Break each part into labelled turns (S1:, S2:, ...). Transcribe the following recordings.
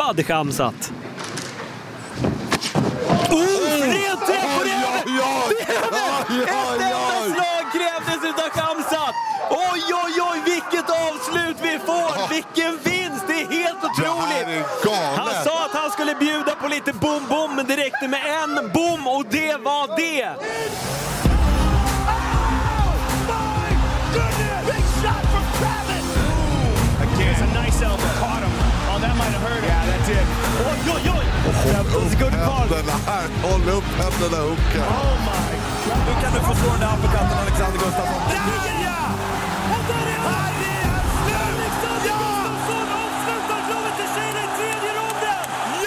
S1: Rad Khamzat. Rent träff på det! Ett enda slag krävdes utav Khamzat. Oj, vilket avslut vi får! Vilken vinst! Det är helt otroligt! Han sa att han skulle bjuda på lite bom, men det räckte med en bom och det var det!
S2: It's a nice elbow, caught him. Oh, that might have hurt him. Yeah, that's it.
S1: Oj.
S3: Håll upp händerna, Huka.
S2: Oh my God.
S3: Nu kan du få slå den där uppercutten, Alexander Gustafsson.
S2: Ja! Och där är det! Alexander Gustafsson avslutar slaget till Kina i tredje ronden!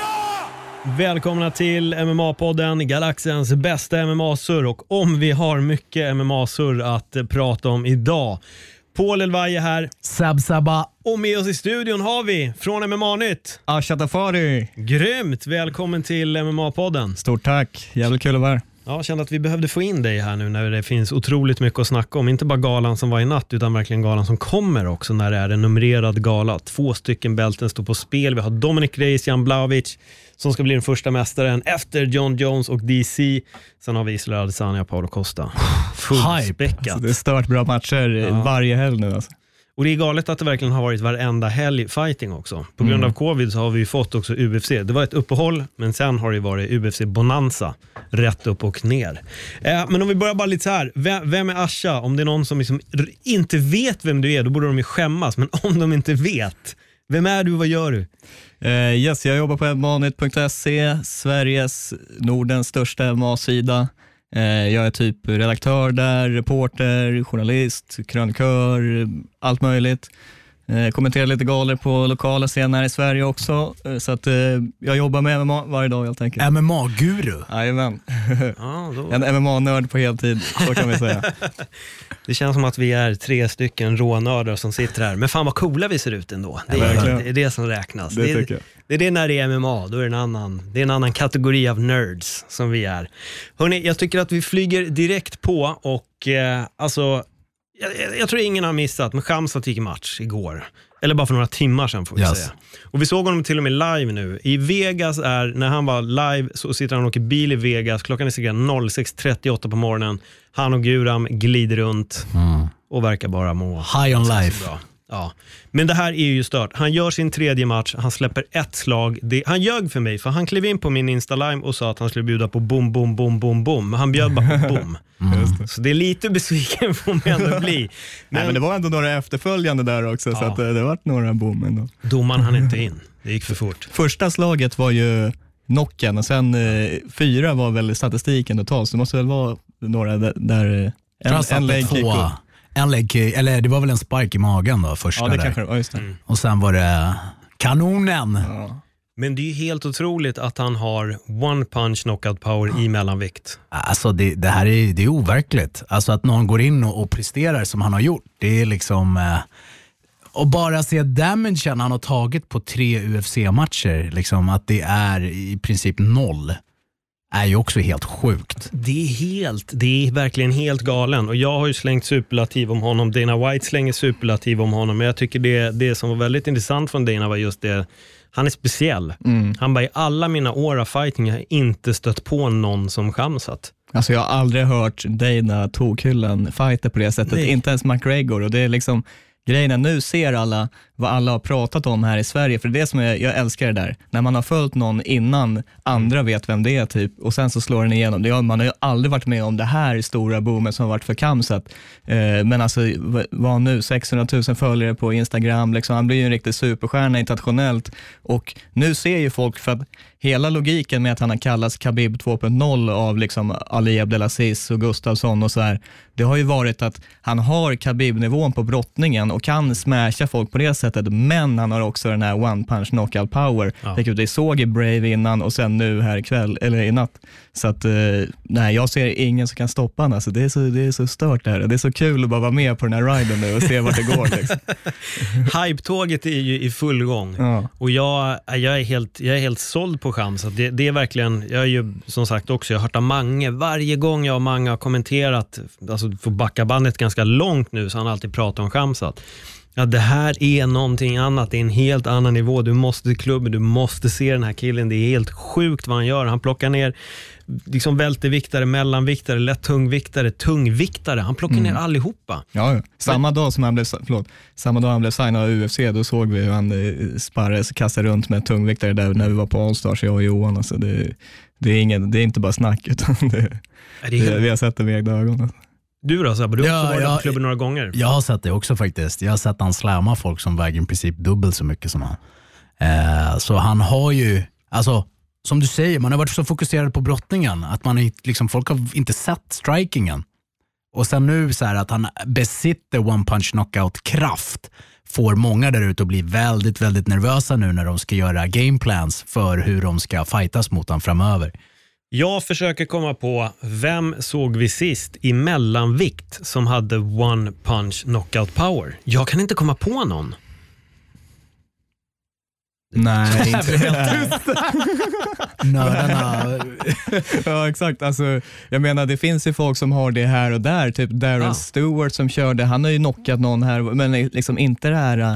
S2: Ja!
S1: Välkomna till MMA-podden, Galaxens bästa MMA-surr. Och om vi har mycket MMA-surr att prata om idag. Paul Elvaje här.
S4: Sabba.
S1: Och med oss i studion har vi från MMA-nytt
S4: Asha Tafari.
S1: Grymt, välkommen till MMA-podden.
S4: Stort tack, jävligt kul att vara här.
S1: Ja, jag kände att vi behövde få in dig här nu när det finns otroligt mycket att snacka om. Inte bara galan som var i natt utan verkligen galan som kommer också när det är en numrerad gala. 2 stycken bälten står på spel. Vi har Dominic Reyes, Jan Blachowicz som ska bli den första mästaren efter John Jones och DC. Sen har vi Israel Adesanya och Paulo Costa. Fullspäckat.
S4: Alltså, det är stört bra matcher varje helg nu alltså.
S1: Och det är galet att det verkligen har varit varenda helg fighting också. På grund av covid så har vi fått också UFC. Det var ett uppehåll, men sen har det varit UFC-bonanza. Rätt upp och ner. Men om vi börjar bara lite så här. Vem är Asha? Om det är någon som liksom inte vet vem du är, då borde de ju skämmas. Men om de inte vet, vem är du och vad gör du?
S4: Yes, jag jobbar på MMA-nytt.se, Sveriges, Nordens största MMA-sida. Jag är typ redaktör där, reporter, journalist, krönikör, allt möjligt. Kommenterar lite galor på lokala scener i Sverige också. Så att jag jobbar med MMA varje dag helt enkelt.
S5: MMA-guru?
S4: Jajamän.
S1: Då.
S4: En MMA-nörd på heltid, så kan vi säga.
S1: Det känns som att vi är 3 stycken rånördar som sitter här. Men fan vad coola vi ser ut ändå. Det är det som räknas.
S4: Det tycker jag.
S1: Det är det när det är MMA, då är det en annan kategori av nerds som vi är. Hörrni, jag tycker att vi flyger direkt på och alltså, jag tror ingen har missat, men Khamzat gick match igår. Eller bara för några timmar sedan får vi säga. Och vi såg honom till och med live nu. I Vegas när han var live så sitter han och åker bil i Vegas. Klockan är säkert 06:38 på morgonen. Han och Guram glider runt och verkar bara må
S5: high on life.
S1: Bra. Ja. Men det här är ju stört. Han gör sin 3:e match, han släpper ett slag. Han ljög för mig, för han klev in på min Insta-live och sa att han skulle bjuda på bom. Men han bjöd bara på bom. Så det är lite besviken får man ändå bli.
S4: Men det var ändå några efterföljande där också, så att det var några bom ändå.
S1: Domaren hann inte in, det gick för fort.
S4: Första slaget var ju knocken och sen 4 var väl statistiken totalt, så det måste väl vara några där en leg kick upp.
S5: En leg kick, eller det var väl en spark i magen då första.
S4: Ja, det
S5: där.
S4: kanske var, just det.
S5: Och sen var det kanonen.
S1: Ja. Men det är ju helt otroligt att han har one punch knockout power i mellanvikt.
S5: Alltså det här är, det är overkligt. Alltså att någon går in och presterar som han har gjort. Det är liksom och bara se damagen han har tagit på 3 UFC-matcher, liksom att det är i princip 0. Är ju också helt sjukt.
S1: Det är verkligen helt galen. Och jag har ju slängt superlativ om honom. Dana White slänger superlativ om honom. Men jag tycker det som var väldigt intressant från Dana var just det. Han är speciell. Han bara, i alla mina år av fighting jag har inte stött på någon som Khamzat.
S4: Alltså jag har aldrig hört Dana tokhyllan fighter på det sättet. Nej. Inte ens McGregor. Och det är liksom grejen, nu ser alla vad alla har pratat om här i Sverige, för det är det som jag älskar det där. När man har följt någon innan andra vet vem det är typ, och sen så slår den igenom. Man har ju aldrig varit med om det här stora boomen som har varit för Khamzat. Men alltså, vad nu, 600 000 följare på Instagram, liksom, han blir ju en riktig superstjärna internationellt. Och nu ser ju folk, för att hela logiken med att han har kallats Khabib 2.0 av liksom Ali Abdelaziz och Gustafsson och så här, det har ju varit att han har Khabib-nivån på brottningen och kan smasha folk på det sättet, men han har också den här one punch knockout power. Det såg i Brave innan och sen nu här ikväll, eller i natt. Så att nej, jag ser ingen som kan stoppa han. Alltså, det är så stört det här. Det är så kul att bara vara med på den här riden nu och se vart det går. Liksom.
S1: Hype-tåget är ju i full gång. Ja. Och jag är helt såld på Khamzat. Det är verkligen, jag är ju som sagt också, jag har hört av Mange. Varje gång jag och Mange har kommenterat, alltså får backa bandet ganska långt nu, så han alltid pratar om Khamzat. Ja, det här är någonting annat. Det är en helt annan nivå. Du måste till klubben, du måste se den här killen. Det är helt sjukt vad han gör. Han plockar ner liksom välteviktare, mellanviktare, lätt tungviktare. Han plockar ner allihopa.
S4: Ja. Samma dag han blev signad av UFC, då såg vi hur han kastade runt med tungviktare där när vi var på Allstars, jag och Johan. Alltså det är inte bara snack, utan vi har sett det med egna ögon.
S1: Du då, Sabba? Du har också varit på klubben några gånger.
S5: Jag har sett det också faktiskt. Jag har sett han slämma folk som väger i princip dubbelt så mycket som han. Så han har ju, alltså som du säger, man har varit så fokuserad på brottningen att man liksom, folk har inte sett strikingen. Och sen nu så här att han besitter one punch knockout kraft får många där ute att bli väldigt, väldigt nervösa nu när de ska göra gameplans för hur de ska fightas mot han framöver.
S1: Jag försöker komma på, vem såg vi sist i mellanvikt som hade one punch knockout power? Jag kan inte komma på någon.
S4: Nej, inte
S5: Nördarna.
S4: Ja, exakt. Alltså, jag menar, det finns ju folk som har det här och där. Typ Darren Stewart som körde, han har ju knockat någon här, men liksom inte det här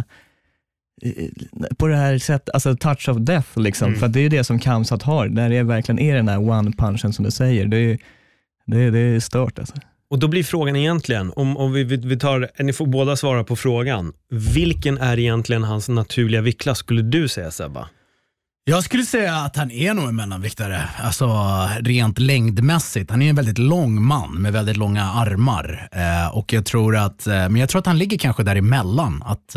S4: på det här sättet, alltså touch of death liksom, för det är ju det som Khamzat har, där det verkligen är den här one punchen som du säger. Det är stört alltså.
S1: Och då blir frågan egentligen, om vi tar, ni får båda svara på frågan, vilken är egentligen hans naturliga viktklass, skulle du säga, Sebba?
S5: Jag skulle säga att han är nog en mellanviktare, alltså rent längdmässigt. Han är en väldigt lång man med väldigt långa armar, och jag tror att han ligger kanske däremellan, att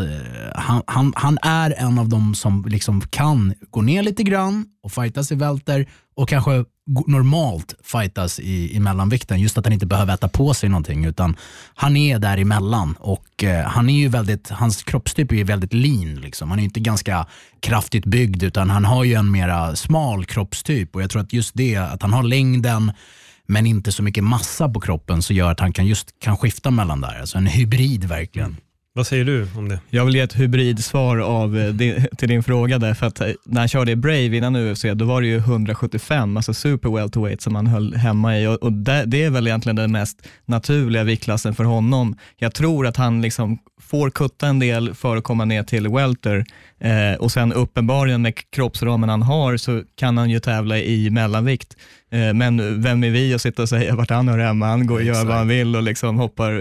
S5: han är en av dem som liksom kan gå ner lite grann och fightas i välter och kanske normalt fightas i mellanvikten, just att han inte behöver äta på sig någonting, utan han är däremellan, och han är ju väldigt, hans kroppstyp är ju väldigt lean liksom. Han är inte ganska kraftigt byggd, utan han har ju en mera smal kroppstyp, och jag tror att just det, att han har längden men inte så mycket massa på kroppen, så gör att han kan skifta mellan där, alltså en hybrid verkligen.
S1: Vad säger du om det?
S4: Jag vill ge ett hybridsvar till din fråga där, för att när han körde i Brave innan UFC, då var det ju 175, alltså super welterweight som han höll hemma i, och det är väl egentligen den mest naturliga viktklassen för honom. Jag tror att han liksom får kutta en del för att komma ner till welter, och sen uppenbarligen med kroppsramen han har så kan han ju tävla i mellanvikt. Men vem är vi att sitta och säga vart han hör hemma? Han går och gör vad han vill och liksom hoppar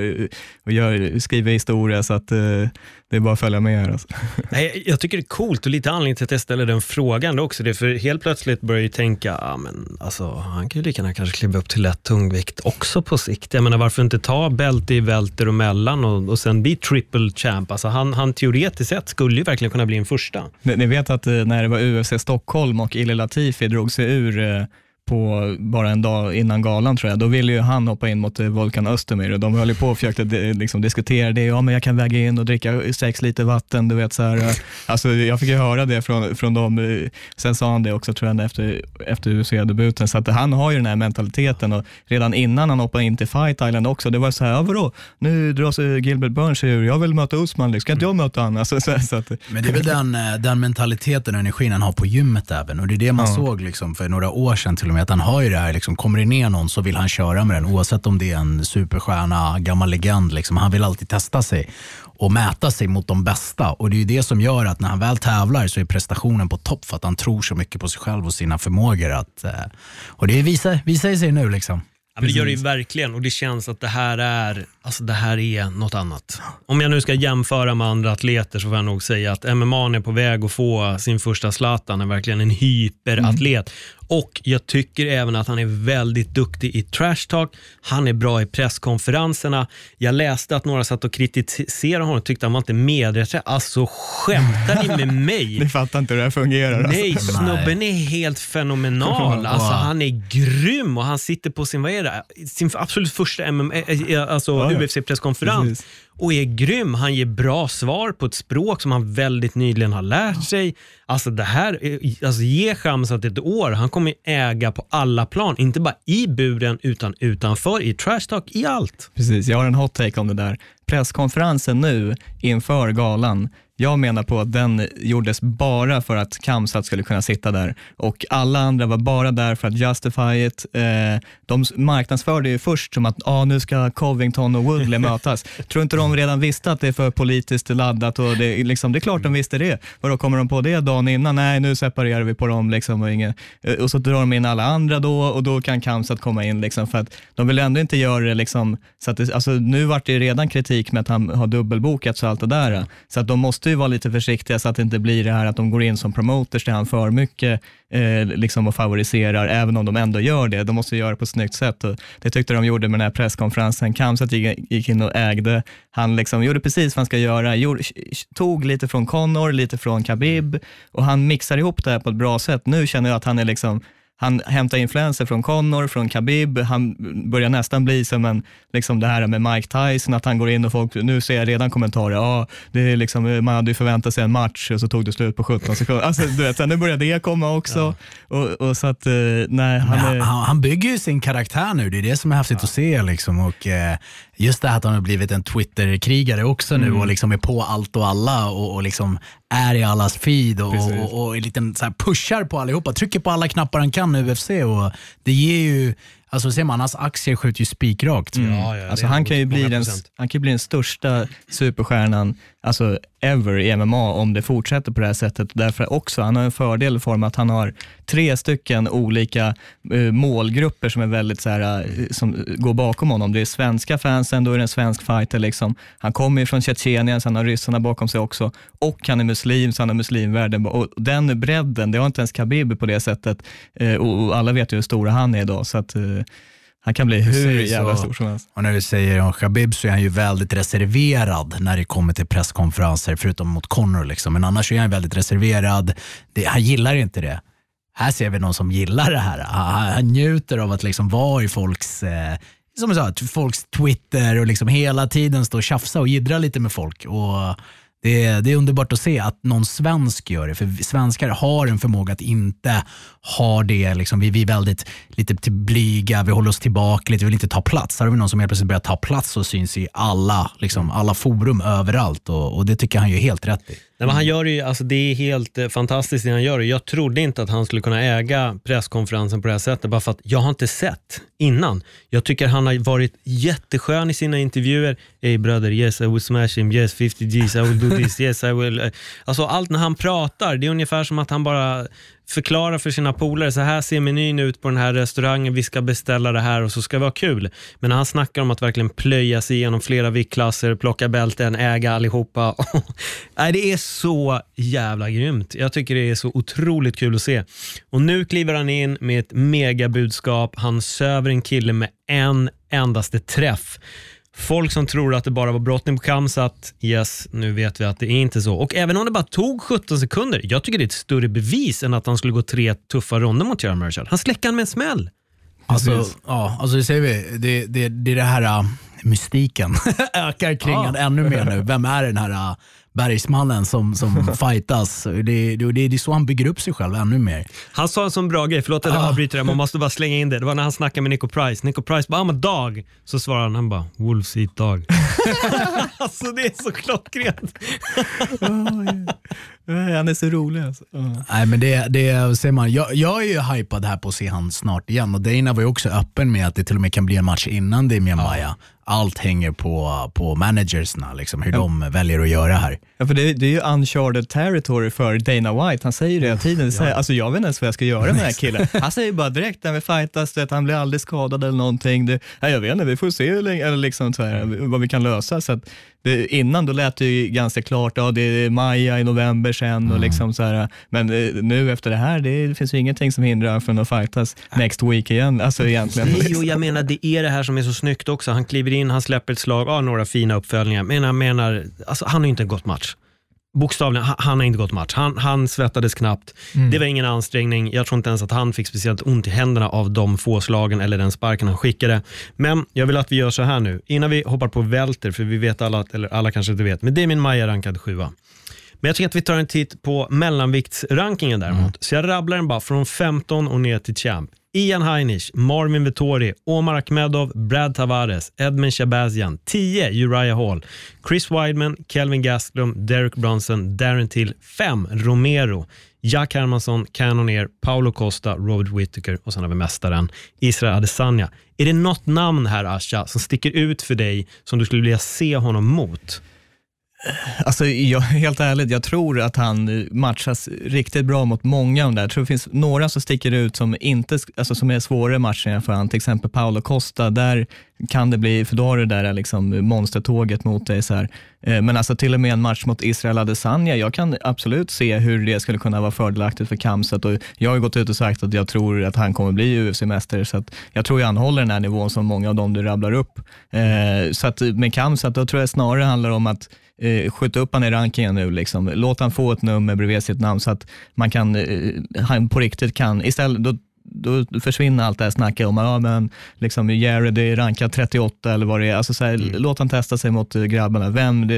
S4: och skriver historia, så att det är bara att följa med här alltså.
S1: Nej, jag tycker det är coolt, och lite anledning till att jag ställer den frågan också, det är för helt plötsligt börjar jag tänka, men alltså, han kan ju lika gärna kanske kliva upp till lätt tungvikt också på sikt. Jag menar, varför inte ta bälte i välter och mellan och sen bli triple champ? Alltså han teoretiskt sett skulle ju verkligen kunna bli en första.
S4: Ni vet att när det var UFC Stockholm och Ilir Latifi drog sig ur på bara en dag innan galan, tror jag, då ville ju han hoppa in mot Volkan Özdemir, och de höll ju på och försökte liksom diskutera det. Ja, men jag kan väga in och dricka 6 liter vatten, du vet så här. Alltså jag fick ju höra det från dem. Sen sa han det också, tror jag, efter UFC-debuten, så att han har ju den här mentaliteten, och redan innan han hoppade in till Fight Island också, det var så här, ja vadå? Nu drar sig Gilbert Burns ur, jag vill möta Usman, ska inte jag möta han? Alltså, så att,
S5: men det är väl den mentaliteten och energin han har på gymmet även, och det är det man såg liksom för några år sedan till och med, att han har ju det här, liksom, kommer det ner någon så vill han köra med den, oavsett om det är en superstjärna, gammal legend liksom. Han vill alltid testa sig och mäta sig mot de bästa, och det är ju det som gör att när han väl tävlar så är prestationen på topp, för att han tror så mycket på sig själv och sina förmågor, och det visar sig nu liksom.
S1: Ja, men det gör det ju verkligen, och det känns att det här är något annat. Om jag nu ska jämföra med andra atleter så får jag nog säga att MMA är på väg att få sin första Zlatan, är verkligen en hyperatlet. Och jag tycker även att han är väldigt duktig i trash talk. Han är bra i presskonferenserna. Jag läste att några satt och kritiserade honom och tyckte han var inte medrätt. Alltså, skämtar ni med mig?
S4: Ni fattar inte hur det här fungerar.
S1: Nej,
S4: alltså.
S1: snubben är helt fenomenal. Alltså, han är grym, och han sitter på sin absolut första UFC-presskonferens och är grym. Han ger bra svar på ett språk som han väldigt nyligen har lärt sig. Alltså det här, ge Khamzat ett år. Han kommer äga på alla plan, inte bara i buren utan utanför, i trash talk, i allt.
S4: Precis, jag har en hot take om det där. Presskonferensen nu inför galan, Jag menar på att den gjordes bara för att Khamzat skulle kunna sitta där. Och alla andra var bara där för att justify it. De marknadsförde ju först som att nu ska Covington och Woodley mötas. Tror inte de redan visste att det är för politiskt laddat? Och det är klart de visste det. Och då kommer de på det dagen innan. Nej, nu separerar vi på dem. Liksom, och så drar de in alla andra då. Och då kan Khamzat komma in. Liksom, för att de vill ändå inte göra det. Liksom, så att det, alltså, nu vart det redan kritik med att han har dubbelbokat så allt det där. Så att de måste ju vara lite försiktiga så att det inte blir det här att de går in som promoters där han för mycket liksom och favoriserar, även om de ändå gör det. De måste göra det på ett snyggt sätt. Och det tyckte de gjorde med den här presskonferensen. Khamzat gick in och ägde. Han liksom gjorde precis vad han ska göra. Tog lite från Conor, lite från Khabib och han mixar ihop det här på ett bra sätt. Nu känner jag att han är liksom, han hämtar influenser från Conor, från Khabib. Han börjar nästan bli som en, liksom det här med Mike Tyson, att han går in och folk, nu ser jag redan kommentarer, det är liksom, man hade ju förväntat sig en match och så tog det slut på 17 sekunder. Alltså du vet, nu börjar det komma också. Och så att, nej,
S5: han bygger ju sin karaktär nu, det är det som är häftigt att se liksom. Och just det här att han har blivit en Twitter-krigare också nu och liksom är på allt och alla och liksom är i allas feed och är lite så här pushar på allihopa, trycker på alla knappar han kan i UFC och det ger ju, alltså ser man, hans aktier skjuter ju spikrakt.
S4: Alltså han kan ju bli den största superstjärnan alltså ever i MMA om det fortsätter på det här sättet. Därför också, han har en fördel i form att han har 3 stycken olika målgrupper som är väldigt så här, som går bakom honom. Det är svenska fansen, då är det en svensk fighter liksom. Han kommer ju från Tjetjenien, så han har ryssarna bakom sig också. Och han är muslim, så han har muslimvärlden. Och den bredden, det har inte ens Khabib på det sättet. Och alla vet ju hur stor han är idag, så att han kan bli hur jävla stor som helst.
S5: Och när vi säger om Khabib så är han ju väldigt reserverad när det kommer till presskonferenser, förutom mot Conor liksom. Men annars är han väldigt reserverad. Han gillar inte det. Här ser vi någon som gillar det här. Han njuter av att liksom vara i folks som jag sa, folks Twitter och liksom hela tiden stå och tjafsa och jiddra lite med folk. Och det är underbart att se att någon svensk gör det, för svenskar har en förmåga att inte ha det liksom, vi är väldigt lite blyga, vi håller oss tillbaka lite, vi vill inte ta plats. Här har vi någon som helt plötsligt börjar ta plats och syns i alla forum överallt och det tycker han ju helt rätt i.
S1: Nej, men han gör ju, alltså det är helt fantastiskt det han gör. Jag trodde inte att han skulle kunna äga presskonferensen på det här sättet, bara för att jag har inte sett innan. Jag tycker han har varit jätteskön i sina intervjuer. Hey brother, yes I will smash him, yes 50 G's, I will do this, yes I will. Alltså allt när han pratar, det är ungefär som att han bara förklara för sina polare, så här ser menyn ut på den här restaurangen, vi ska beställa det här och så ska det vara kul. Men när han snackar om att verkligen plöja sig igenom flera viktklasser, plocka bälten, äga allihopa. Nej, det är så jävla grymt. Jag tycker det är så otroligt kul att se. Och nu kliver han in med ett megabudskap. Han söver en kille med en endaste träff. Folk som tror att det bara var brottning på Khamzat, yes, nu vet vi att det är inte så. Och även om det bara tog 17 sekunder, jag tycker det är ett större bevis än att han skulle gå 3 tuffa ronder mot Gerald Meerschaert. Han släcker med en smäll.
S5: Alltså det säger vi, det är det här mystiken ökar kring han ännu mer nu. Vem är den här bergsmannen som fightas? Det är så han bygger upp sig själv ännu mer.
S1: Han sa en sån bra grej, förlåt att jag avbryter det, man måste bara slänga in det. Det var när han snackade med Nico Price. Nico Price bara, I'm a dog. Så svarade han bara, wolves eat dog. Alltså det är så klockrent.
S4: Han är så rolig alltså.
S5: Nej, men det ser man. Jag är ju hypad här på att se han snart igen, och Dana var ju också öppen med att det till och med kan bli en match innan det med Maia. Allt hänger på managersna, liksom, hur de väljer att göra här.
S4: Ja, för det är ju uncharted territory för Dana White. Han säger det hela tiden. Alltså jag vet inte ens vad jag ska göra med den här killen. Han säger bara direkt när vi fightas att han blir aldrig skadad eller någonting. Jag vet inte, vi får se eller liksom så här, vad vi kan lösa. Så att innan då lät det ju ganska klart, det är Maja i november sen och liksom så här, men nu efter det här, det finns ju ingenting som hindrar från att fightas next week igen, alltså egentligen.
S1: Nej, och jag menar, det är det här som är så snyggt också. Han kliver in, han släpper ett slag, några fina uppföljningar, men jag menar, alltså han har inte gått match. Bokstavligen, han har inte gått match. Han svettades knappt. Det var ingen ansträngning. Jag tror inte ens att han fick speciellt ont i händerna av de få slagen eller den sparken han skickade. Men jag vill att vi gör så här nu. Innan vi hoppar på välter, för vi vet alla, eller alla kanske inte vet, men det är min Maia rankad 7. Men jag tycker att vi tar en titt på mellanviktsrankingen däremot. Så jag rabblar den bara från 15 och ner till champ. Ian Heinisch, Marvin Vettori, Omar Akhmedov, Brad Tavares, Edmund Shabazian, 10 Uriah Hall, Chris Weidman, Kelvin Gastelum, Derek Brunson, Darren Till, 5 Romero, Jack Hermansson, Cannonier, Paulo Costa, Robert Whittaker och sen har vi mästaren Israel Adesanya. Är det något namn här, Asha, som sticker ut för dig som du skulle vilja se honom mot?
S4: Alltså, helt ärligt, jag tror att han matchas riktigt bra mot många av dem där. Jag tror det finns några som sticker ut som inte, alltså som är svårare matcher för han. Till exempel Paulo Costa, där kan det bli, för då har det där liksom monstertåget mot dig så här. Men alltså till och med en match mot Israel Adesanya, jag kan absolut se hur det skulle kunna vara fördelaktigt för Khamzat, och jag har gått ut och sagt att jag tror att han kommer bli UFC-mästare, så att jag tror han håller den här nivån som många av dem du rabblar upp. Så att med Khamzat, då tror jag snarare handlar om att skjuta upp han i rankingen nu liksom. Låt han få ett nummer bredvid sitt namn så att man kan, han på riktigt kan, istället då försvinner allt det här snacket om men liksom Jared är rankad 38 eller vad det är, alltså så här, låt han testa sig mot grabbarna,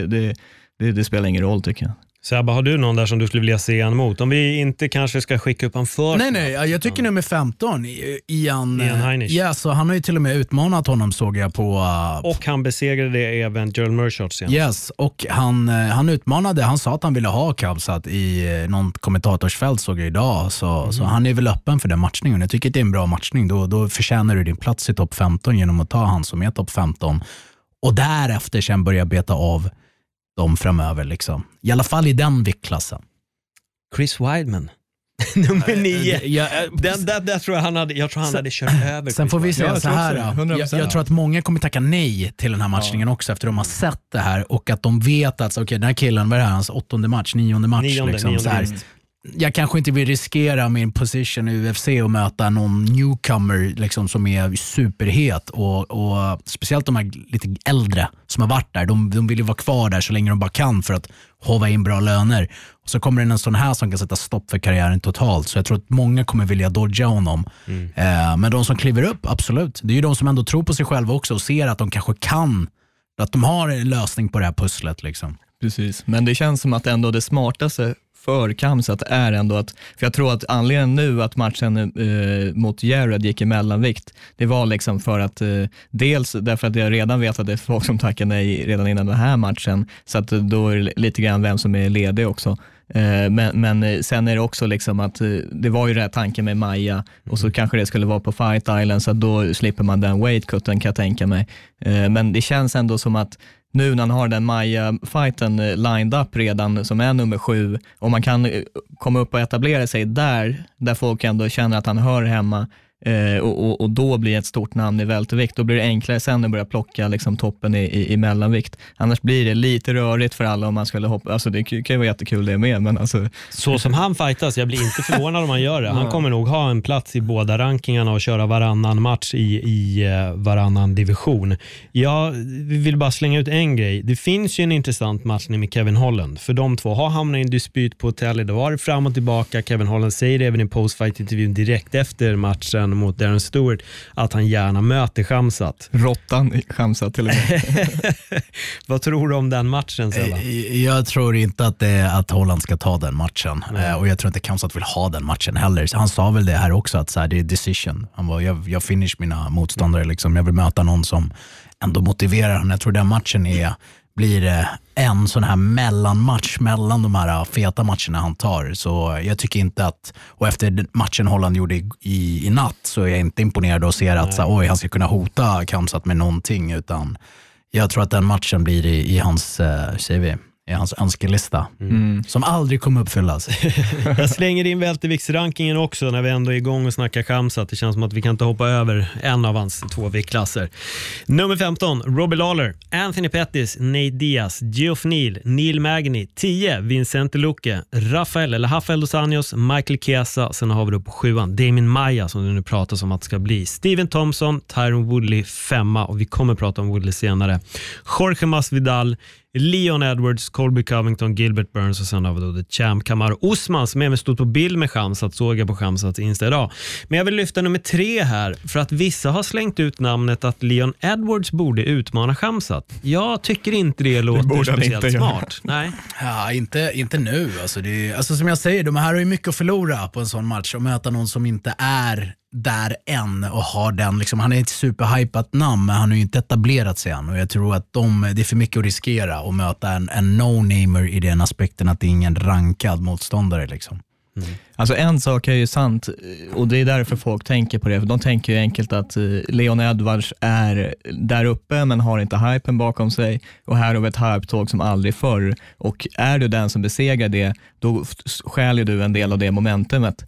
S4: det spelar ingen roll tycker jag.
S1: Sebba, har du någon där som du skulle vilja se han mot? Om vi inte kanske ska skicka upp han för...
S5: Nej, jag tycker nummer 15, Ian
S1: Heinisch.
S5: Ja, så han har ju till och med utmanat honom, såg jag på...
S1: Och han besegrade även Gerald Mearshart senast.
S5: Yes, och han utmanade, han sa att han ville ha Khamzat i någon kommentatorsfält, såg jag idag, så han är väl öppen för den matchningen. Jag tycker att det är en bra matchning, då förtjänar du din plats i topp 15 genom att ta han som är topp 15. Och därefter sen börja beta av dem framöver liksom. I alla fall i den viktklassen.
S1: Chris Weidman. Nummer 9. Där tror jag han hade kört över.
S5: Sen får vi säga så här. Jag tror att många kommer tacka nej till den här matchningen också, efter de har sett det här och att de vet att den här killen, vad är det här, hans 8:e match, 9:e match liksom, så här. Jag kanske inte vill riskera min position i UFC och möta någon newcomer liksom, som är superhet, och speciellt de här lite äldre som har varit där, de vill ju vara kvar där så länge de bara kan för att hova in bra löner, och så kommer det en sån här som kan sätta stopp för karriären totalt, så jag tror att många kommer vilja dodga honom. Men de som kliver upp, absolut, det är ju de som ändå tror på sig själva också och ser att de kanske kan, att de har en lösning på det här pusslet liksom.
S4: Precis, men det känns som att ändå det smartaste för Khamzat är ändå att, för jag tror att anledningen nu att matchen mot Jared gick i mellanvikt, det var liksom för att dels därför att jag redan vet att det är folk som tackar nej redan innan den här matchen, så att då är det lite grann vem som är ledig också. Men sen är det också liksom att det var ju det här tanken med Maja, och så kanske det skulle vara på Fight Island, så att då slipper man den weightcutten, kan jag tänka mig. Men det känns ändå som att nu när han har den Maja-fighten lined up redan som är nummer 7, och man kan komma upp och etablera sig där folk ändå känner att han hör hemma, och då blir ett stort namn i vältervikt, då blir det enklare sen att börja plocka liksom toppen i mellanvikt. Annars blir det lite rörigt för alla om man skulle hoppa, alltså det kan ju vara jättekul det med, men alltså... Så som han fightas, jag blir inte förvånad om han gör det. Han kommer nog ha en plats i båda rankingarna och köra varannan match i varannan division. Jag vill bara slänga ut en grej. Det finns ju en intressant matchning med Kevin Holland, för de två har hamnat i en dispyt på hotellet, det var fram och tillbaka. Kevin Holland säger det även i postfight-intervjun direkt efter matchen mot Darren Stewart att han gärna möter Khamzat. Råttan i Khamzat till och med. Vad tror du om den matchen, Sella?
S5: Jag tror inte att Holland ska ta den matchen. Och jag tror inte Khamzat vill ha den matchen heller. Så han sa väl det här också, att så här, det är decision. Han var, jag finish mina motståndare liksom. Jag vill möta någon som ändå motiverar honom. Jag tror den matchen blir en sån här mellanmatch mellan de här feta matcherna han tar. Så jag tycker inte att, och efter matchen Holland gjorde i natt, så är jag inte imponerad och ser att så, han ska kunna hota Khamzat med någonting, utan jag tror att den matchen blir i hans CV, i hans önskelista som aldrig kommer uppfyllas.
S1: Jag slänger in välterviktsrankingen också när vi ändå är igång och snackar Khamzat. Det känns som att vi kan inte hoppa över en av hans 2 viktklasser. Nummer 15, Robbie Lawler, Anthony Pettis, Nate Diaz, Geoff Neal, Neil Magny, 10, Vincente Luque, Rafael dos Anjos, Michael Chiesa, sen har vi då på 7an Damien Maia, som det nu pratas om att ska bli, Steven Thompson, Tyron Woodley 5, och vi kommer prata om Woodley senare, Jorge Masvidal, Leon Edwards, Colby Covington, Gilbert Burns och sen har vi då The Champ Kamaru Usman som även stod på bild med Khamzat, såg jag på Khamzats Insta idag. Men jag vill lyfta nummer 3 här för att vissa har slängt ut namnet att Leon Edwards borde utmana Khamzat. Jag tycker inte det låter speciellt smart. Nej.
S5: Ja, inte nu. Alltså som jag säger, de här har ju mycket att förlora på en sån match och möta någon som inte är där än och har den liksom, han är ett superhypat namn men han har ju inte etablerat sig än och jag tror att det är för mycket att riskera att möta en no-namer i den aspekten att det är ingen rankad motståndare liksom.
S4: Alltså en sak är ju sant och det är därför folk tänker på det, för de tänker ju enkelt att Leon Edwards är där uppe men har inte hypen bakom sig och här har vi ett hype-tåg som aldrig förr och är du den som besegrar det då stjäler du en del av det momentumet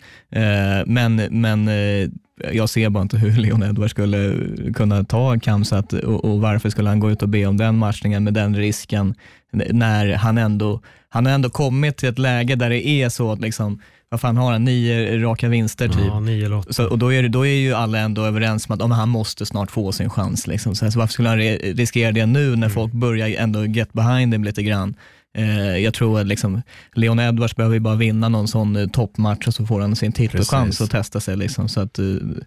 S4: men jag ser bara inte hur Leon Edwards skulle kunna ta Khamzat och varför skulle han gå ut och be om den matchningen med den risken när han ändå kommit till ett läge där det är så att liksom, vad fan har han, 9 raka vinster typ.
S1: Ja, 9 eller 8.
S4: Så, och då är ju alla ändå överens om att han måste snart få sin chans liksom. Så varför skulle han riskera det nu när folk börjar ändå get behind him lite grann? Jag tror att liksom, Leon Edwards behöver ju bara vinna någon sån toppmatch och så får han sin titelchans att testa sig liksom. Så att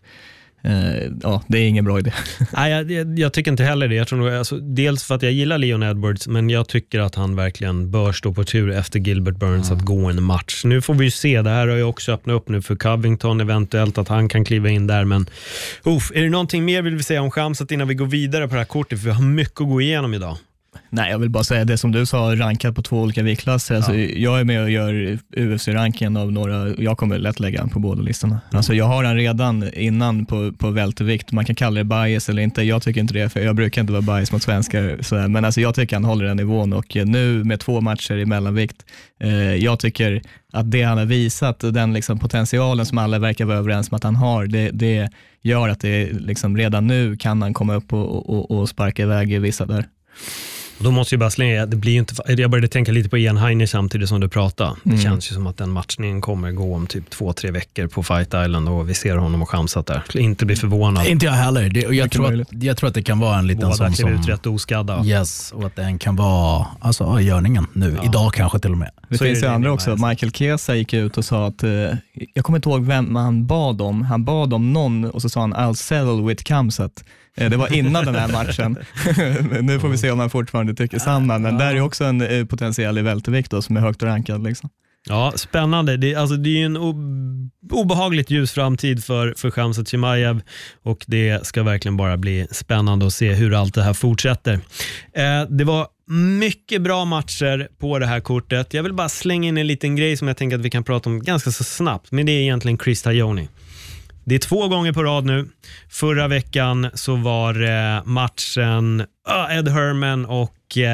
S4: ja, det är ingen bra idé.
S1: Nej, jag tycker inte heller det. Jag tror nog, alltså, dels för att jag gillar Leon Edwards, men jag tycker att han verkligen bör stå på tur efter Gilbert Burns att gå en match. Nu får vi ju se, det här har ju också öppnat upp nu för Covington eventuellt att han kan kliva in där, men är det någonting mer vill vi säga om Khamzat innan vi går vidare på det här kortet, för vi har mycket att gå igenom idag.
S4: Nej, jag vill bara säga det som du sa, rankat på 2 olika viktklasser. Alltså, jag är med och gör UFC-ranken av några, jag kommer lätt lägga han på båda listorna. Alltså, jag har han redan innan på vältervikt. Man kan kalla det bias eller inte, jag tycker inte det, för jag brukar inte vara bias mot svenskar. Sådär. Men alltså, jag tycker han håller den nivån och nu med 2 matcher i mellanvikt, jag tycker att det han har visat och den liksom potentialen som alla verkar vara överens om att han har, det gör att det liksom redan nu kan han komma upp och sparka iväg vissa där.
S1: Då måste jag bara slänga, det blir ju inte, jag började tänka lite på Ian Heine samtidigt som du pratade. Det känns ju som att den matchningen kommer gå om typ 2-3 veckor på Fight Island och vi ser honom och Khamzat där. Skulle inte bli förvånad.
S5: Inte jag heller. Jag tror att det kan vara en liten sån som...
S1: ut rätt oskadda.
S5: Yes, och att den kan vara görningen nu, idag kanske till och med.
S4: Det finns ju andra också. Michael Chiesa gick ut och sa att, jag kommer inte ihåg vem han bad om. Han bad om någon och så sa han I'll settle with Khamzat. Det var innan den här matchen. Nu får vi se om han fortfarande tycker samma. Men där är också en potentiell i vältervikt då, som är högt rankad. Liksom.
S1: Ja, spännande. Det är ju en obehagligt ljus framtid för Khamzat Chimaev och det ska verkligen bara bli spännande att se hur allt det här fortsätter. Det var mycket bra matcher på det här kortet. Jag vill bara slänga in en liten grej som jag tänker att vi kan prata om ganska så snabbt, men det är egentligen Chris Tajoni. Det är 2 gånger på rad nu. Förra veckan så var matchen Ed Herman och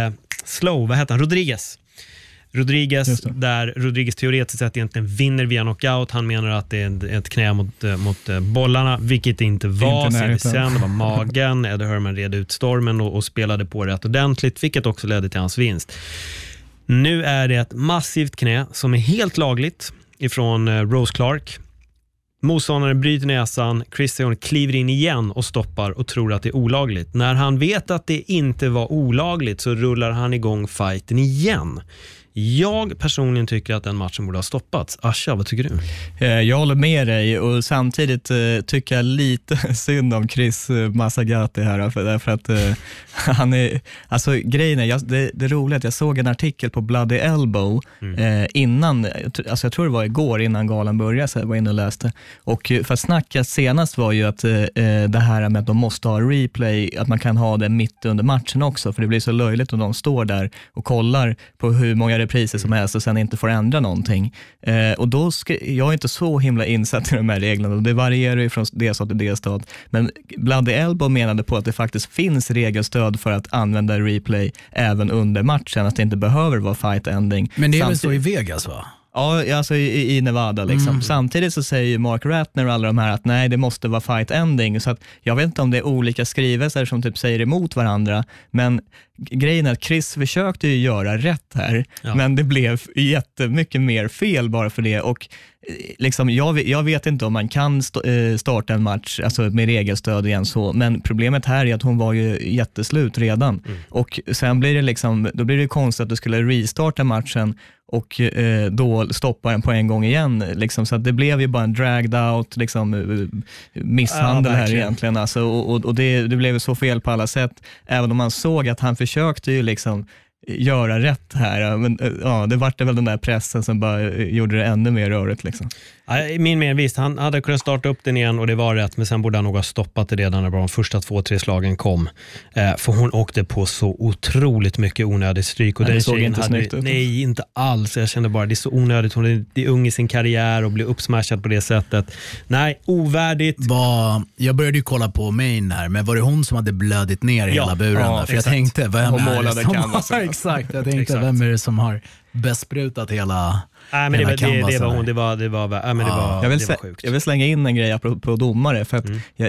S1: Rodriguez, Rodriguez teoretiskt sett egentligen vinner via knockout. Han menar att det är ett knä mot bollarna, vilket det inte var. Sen det var magen. Ed Herman red ut stormen och spelade på rätt ordentligt, vilket också ledde till hans vinst. Nu är det ett massivt knä som är helt lagligt ifrån Rose Clark. Motståndaren bryter näsan, Christian kliver in igen och stoppar och tror att det är olagligt. När han vet att det inte var olagligt så rullar han igång fighten igen. Jag personligen tycker att den matchen borde ha stoppats. Asha, vad tycker du?
S4: Jag håller med dig och samtidigt tycker jag lite synd om Chris Massagatti här därför att han är, alltså grejen är, det roliga att jag såg en artikel på Bloody Elbow innan, alltså jag tror det var igår innan galan började, så jag var inne och läste och för att snacka senast var ju att det här med att de måste ha replay, att man kan ha det mitt under matchen också, för det blir så löjligt om de står där och kollar på hur många repriser som helst och sen inte får ändra någonting. Och då jag är inte så himla insatt i de här reglerna och det varierar ju från delstat till delstat. Men Bloody Elbow menade på att det faktiskt finns regelstöd för att använda replay även under matchen, att det inte behöver vara fight ending.
S5: Men det är väl så i Vegas, va?
S4: Ja, alltså i Nevada liksom. Samtidigt så säger Mark Ratner och alla de här att nej, det måste vara fight ending. Så att jag vet inte om det är olika skrivelser som typ säger emot varandra. Men grejen är att Chris försökte ju göra rätt här. Ja. Men det blev jättemycket mer fel bara för det. Och liksom, jag vet inte om man kan starta en match alltså med regelstöd igen så, men problemet här är att hon var ju jätteslut redan och sen blir det liksom, då blir det konstigt att du skulle restarta matchen och då stoppa den på en gång igen liksom, så att det blev ju bara en dragged out liksom, misshandel här egentligen alltså, och det blev så fel på alla sätt, även om man såg att han försökte ju liksom göra rätt här, men ja, det var väl den där pressen som bara gjorde det ännu mer rörigt liksom.
S1: I min mening, visst, han hade kunnat starta upp den igen och det var rätt, men sen borde han nog ha stoppat det redan när de första 2-3 slagen kom. För hon åkte på så otroligt mycket onödigt stryk och
S4: det såg inte snyggt ut.
S1: Nej, inte alls. Jag kände bara, det är så onödigt. Hon är ung i sin karriär och blir uppsmashad på det sättet. Nej, ovärdigt.
S5: Jag började ju kolla på main här, men var det hon som hade blödit ner hela buren där? För jag tänkte, vem är det som har, exakt, jag tänkte, vem är det som har besprutat hela...
S1: Nej, men det var hon. Det var sjukt.
S4: Jag vill slänga in en grej på domare, för att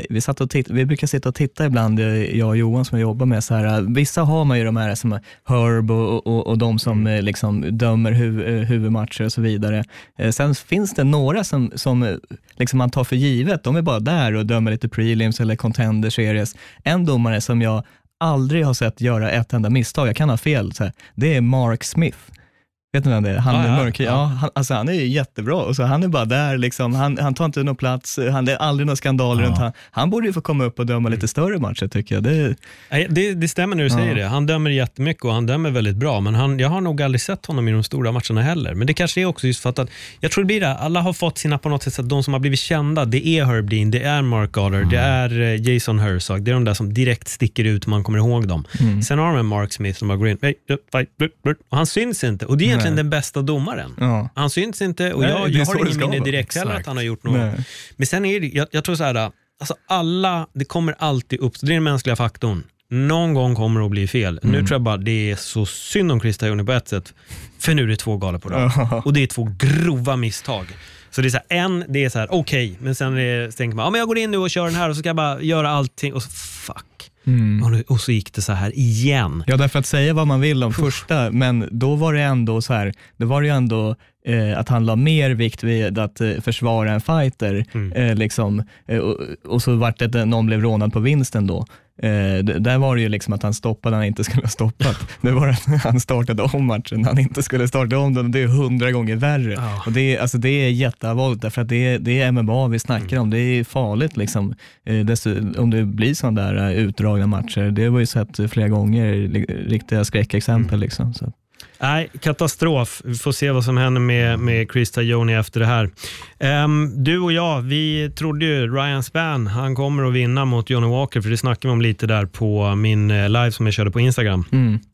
S4: vi brukar sitta och titta ibland, jag och Johan som jag jobbar med så här, vissa har man ju de här som Herb och de som liksom dömer huvudmatcher och så vidare. Sen finns det några som liksom man tar för givet, de är bara där och dömer lite prelims eller contender series. En domare som jag aldrig har sett göra ett enda misstag, jag kan ha fel, så här, det är Mark Smith. Vet ni vem det är? Han är mörk. Han är ju jättebra. Och så han är bara där liksom. Han tar inte någon plats. Han är aldrig någon skandal runt han borde ju få komma upp och döma lite större matcher, tycker jag.
S1: Det stämmer när du säger det. Han dömer jättemycket och han dömer väldigt bra. Men jag har nog aldrig sett honom i de stora matcherna heller. Men det kanske är också just för att jag tror det blir det. Alla har fått sina på något sätt, att de som har blivit kända, det är Herb Dean, det är Mark Goddard, det är Jason Herzog. Det är de där som direkt sticker ut och man kommer ihåg dem. Sen har de en Mark Smith som bara går in och han syns inte. Och det är egentligen den bästa domaren. Han syns inte och jag har ingen minne direkt heller att han har gjort något. Men sen är det, jag tror så här, alltså det kommer alltid upp, det är den mänskliga faktorn. Någon gång kommer det att bli fel. Nu tror jag bara det är så synd om Krista Jonny på ett sätt, för nu är det 2 galor på dag. Och det är 2 grova misstag. Så det är så här, det är så här okej, men sen tänker man, men jag går in nu och kör den här och så ska jag bara göra allting och så fuck. Och så gick det så här igen.
S4: Ja, därför att säga vad man vill om första, men då var det ändå så här, det var ju ändå att han la mer vikt vid att försvara en fighter liksom, och så vart det att någon blev rånad på vinsten då. Där var det ju liksom att han stoppade, han inte skulle ha stoppat. Det var att han startade om matchen, han inte skulle starta om den. Det är 100 gånger värre. Och det är jätteallvarligt, därför att det är MMA vi snackar om. Det är farligt liksom, om det blir sådana där utdragna matcher. Det har vi ju sett flera gånger, riktiga skräckexempel liksom, så.
S1: Nej, katastrof. Vi får se vad som händer med Krista Jonny efter det här. Du och jag, vi trodde ju Ryan Spann, han kommer att vinna mot Johnny Walker, för det snackade vi om lite där på min live som jag körde på Instagram.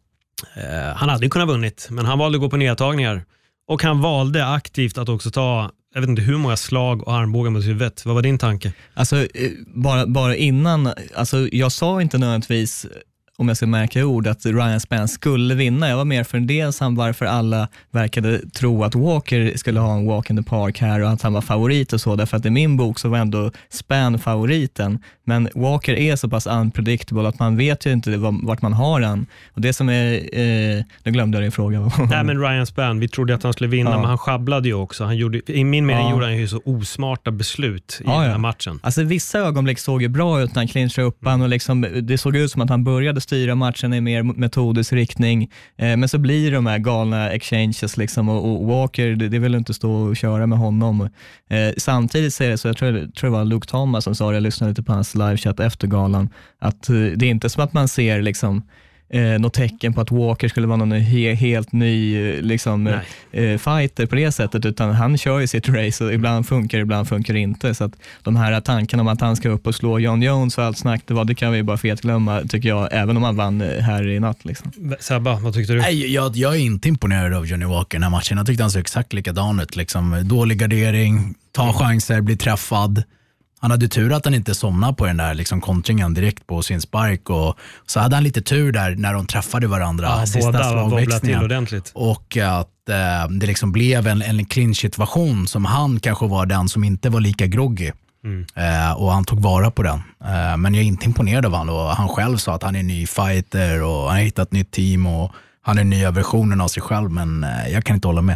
S1: Han hade ju kunnat vunnit, men han valde att gå på nedtagningar. Och han valde aktivt att också ta, jag vet inte hur många slag och armbågar mot huvudet. Vad var din tanke?
S4: Alltså, bara innan, alltså jag sa inte nödvändigtvis, om jag ska märka ord, att Ryan Spann skulle vinna. Jag var mer fundersam varför alla verkade tro att Walker skulle ha en walk in the park här och att han var favorit och så. Därför att i min bok så var ändå Spann favoriten. Men Walker är så pass unpredictable att man vet ju inte vart man har han. Och det som är... nu glömde jag din fråga.
S1: Nej, men Ryan Spann, vi trodde att han skulle vinna, men han sjabblade ju också. I min mening gjorde han ju så osmarta beslut i den här matchen. Alltså
S4: vissa ögonblick såg ju bra ut när han clinchade upp han och liksom, det såg ut som att han började styra matchen i mer metodisk riktning, men så blir de här galna exchanges liksom, och Walker, det vill inte stå och köra med honom. Samtidigt så är det så, jag tror det var Luke Thomas som sa det, jag lyssnade lite på hans livechatt efter galan, att det är inte som att man ser liksom något tecken på att Walker skulle vara någon helt ny liksom, fighter på det sättet, utan han kör ju sitt race och ibland funkar det inte, så att de här tankarna om att han ska upp och slå John Jones och allt snack, det kan vi bara fetglömma, tycker jag, även om han vann här i natt liksom.
S1: Sebba, vad tyckte du?
S5: Nej, jag är inte imponerad av Johnny Walker den här matchen. Jag tyckte han såg exakt likadan ut liksom. Dålig gardering, ta chanser, bli träffad. Han hade tur att han inte somnade på den där liksom kontringen direkt på sin spark, och så hade han lite tur där när de träffade varandra, sista slagväxlingen, och att det liksom blev en clinch-situation som han kanske var den som inte var lika groggy. Och han tog vara på den. Men jag är inte imponerad av han, och han själv sa att han är en ny fighter och han har hittat ett nytt team och han är nya versionen av sig själv, men jag kan inte hålla med.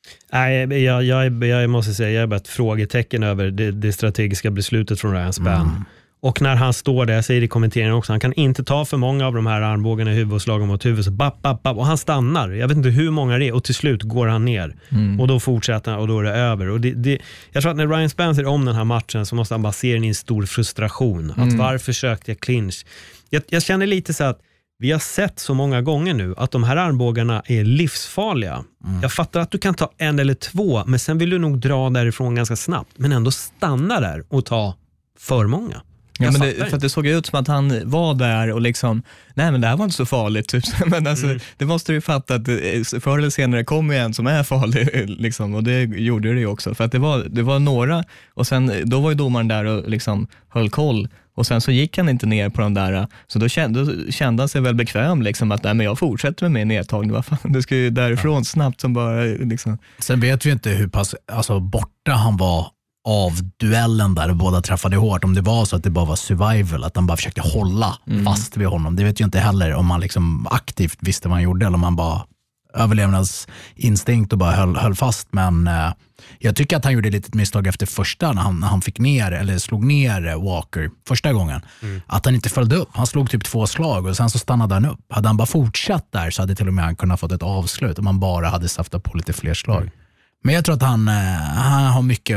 S1: Nej, jag måste säga, jag är bara ett frågetecken över det strategiska beslutet från Ryan Spann. Och när han står där, jag säger det i kommenteringen också, han kan inte ta för många av de här armbågarna i huvudet och slagen mot huvudet, så bapp, och han stannar. Jag vet inte hur många det är, och till slut går han ner. Och då fortsätter han, och då är det över. Och jag tror att när Ryan Spann ser om den här matchen, så måste han bara se den i en stor frustration. Att varför sökte jag clinch? Jag känner lite så att vi har sett så många gånger nu att de här armbågarna är livsfarliga. Jag fattar att du kan ta 1 eller 2, men sen vill du nog dra därifrån ganska snabbt, men ändå stanna där och ta för många.
S4: Ja, men för att det såg ut som att han var där och liksom, nej men det här var inte så farligt typ. Men alltså, det måste du ju fatta att förr eller senare kommer en som är farlig liksom, och det gjorde det ju också. För att det var några, och sen då var ju domaren där och liksom höll koll, och sen så gick han inte ner på de där, så då kände han sig väl bekväm liksom, att nej, men jag fortsätter med min nedtagning, vad fan, det ska ju därifrån snabbt som bara liksom.
S5: Sen vet vi inte hur pass borta han var av duellen där båda träffade hårt, om det var så att det bara var survival, att han bara försökte hålla fast vid honom. Det vet ju inte heller om man liksom aktivt visste vad han gjorde, eller om man bara överlevnadsinstinkt och bara höll fast. Men jag tycker att han gjorde ett litet misstag efter första, när han fick ner, eller slog ner Walker första gången, att han inte följde upp. Han slog typ 2 slag och sen så stannade han upp. Hade han bara fortsatt där, så hade till och med han kunnat fått ett avslut om man bara hade saftat på lite fler slag. Men jag tror att han har mycket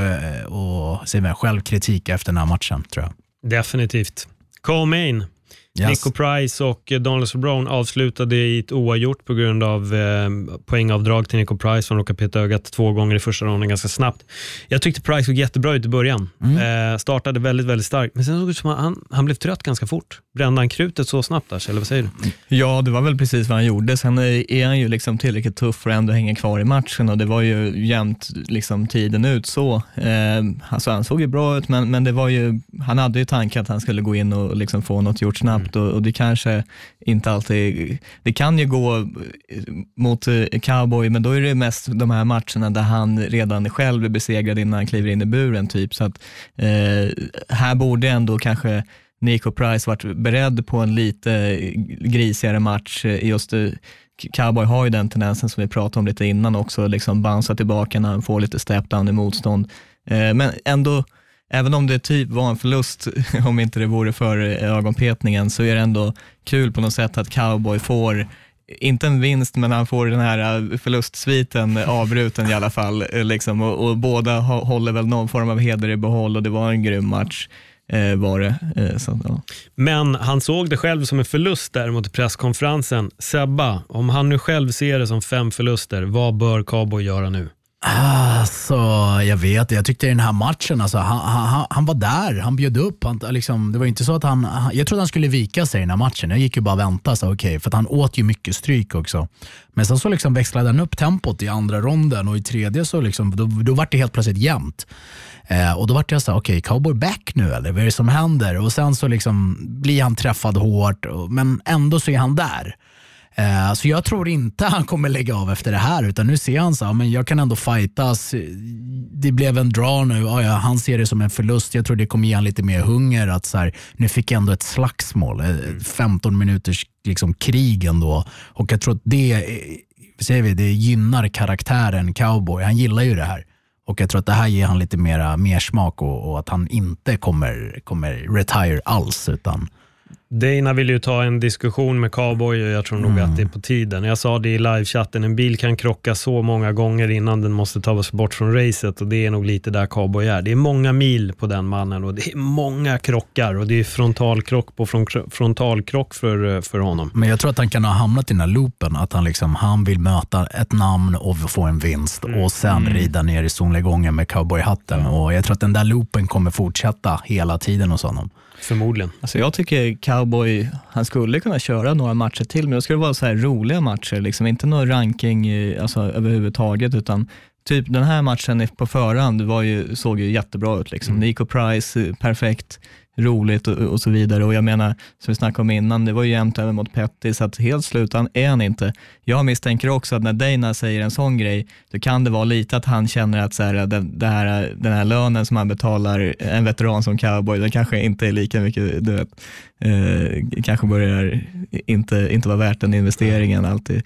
S5: att säga självkritik efter den här matchen, tror jag.
S1: Definitivt. Co-main. Yes. Nico Price och Donaldson Brown avslutade i ett oavgjort på grund av poängavdrag till Nico Price, som råkade peta ögat 2 gånger i första ronden ganska snabbt. Jag tyckte Price såg jättebra ut i början. Startade väldigt, väldigt starkt. Men sen såg det ut som att han blev trött ganska fort. Brände han krutet så snabbt där, eller vad säger du?
S4: Ja, det var väl precis vad han gjorde. Sen är han ju liksom tillräckligt tuff för att ändå hänga kvar i matchen, och det var ju jämnt liksom tiden ut så. Alltså han såg ju bra ut, men det var ju, han hade ju tanken att han skulle gå in och liksom få något gjort snabbt. Och det kanske inte alltid, det kan ju gå mot Cowboy, men då är det mest de här matcherna där han redan själv är besegrad innan han kliver in i buren typ, så att här borde ändå kanske Nico Price varit beredd på en lite grisigare match. Just Cowboy har ju den tendensen som vi pratade om lite innan också, liksom bounce tillbaka när han får lite step down i motstånd, men ändå, även om det typ var en förlust, om inte det vore för ögonpetningen, så är det ändå kul på något sätt att Cowboy får, inte en vinst, men han får den här förlustsviten avbruten i alla fall. Liksom, och båda håller väl någon form av heder i behåll, och det var en grym match. Var det. Så, ja. Men
S1: han såg det själv som en förlust där mot presskonferensen. Sebba, om han nu själv ser det som 5 förluster, vad bör Cowboy göra nu?
S5: Alltså, jag vet, jag tyckte i den här matchen, alltså, han var där, han bjöd upp, liksom, det var inte så att jag trodde han skulle vika sig i den här matchen, jag gick ju bara och väntade, så okej, för att han åt ju mycket stryk också, men sen så liksom växlade han upp tempot i andra ronden, och i tredje så liksom, då var det helt plötsligt jämnt, och då var det så här, okej, Cowboy back nu, eller vad är det som händer? Och sen så liksom blir han träffad hårt, men ändå så är han där. Så jag tror inte han kommer lägga av efter det här, utan nu ser han så här, men jag kan ändå fightas, det blev en draw nu, han ser det som en förlust, jag tror det kommer ge han lite mer hunger, att så här, nu fick jag ändå ett slagsmål, 15 minuters liksom krig ändå, och jag tror att det gynnar karaktären Cowboy, han gillar ju det här, och jag tror att det här ger han lite mer smak, och att han inte kommer retire alls, utan
S1: Dana vill ju ta en diskussion med Cowboy, och jag tror nog att det är på tiden. Jag sa det i livechatten, en bil kan krocka så många gånger innan den måste tas bort från racet, och det är nog lite där Cowboy är. Det är många mil på den mannen, och det är många krockar, och det är frontalkrock på frontalkrock för honom.
S5: Men jag tror att han kan ha hamnat i den här loopen, att han vill möta ett namn och få en vinst, och sen rida ner i solnedgången med cowboyhatten, och jag tror att den där loopen kommer fortsätta hela tiden hos honom.
S1: Förmodligen.
S4: Alltså jag tycker Cowboy, han skulle kunna köra några matcher till, men det skulle vara så här roliga matcher, liksom inte någon ranking alltså, överhuvudtaget, utan typ den här matchen på förhand såg ju jättebra ut liksom. Nico Price, perfekt, roligt och så vidare, och jag menar, som vi snackade om innan, det var ju jämnt över mot Petty, så att helt slutan är han inte. Jag misstänker också att när Dana säger en sån grej, då kan det vara lite att han känner att så här, den här lönen som han betalar en veteran som Cowboy, den kanske inte är lika mycket, du vet, kanske börjar inte vara värt den investeringen alltid.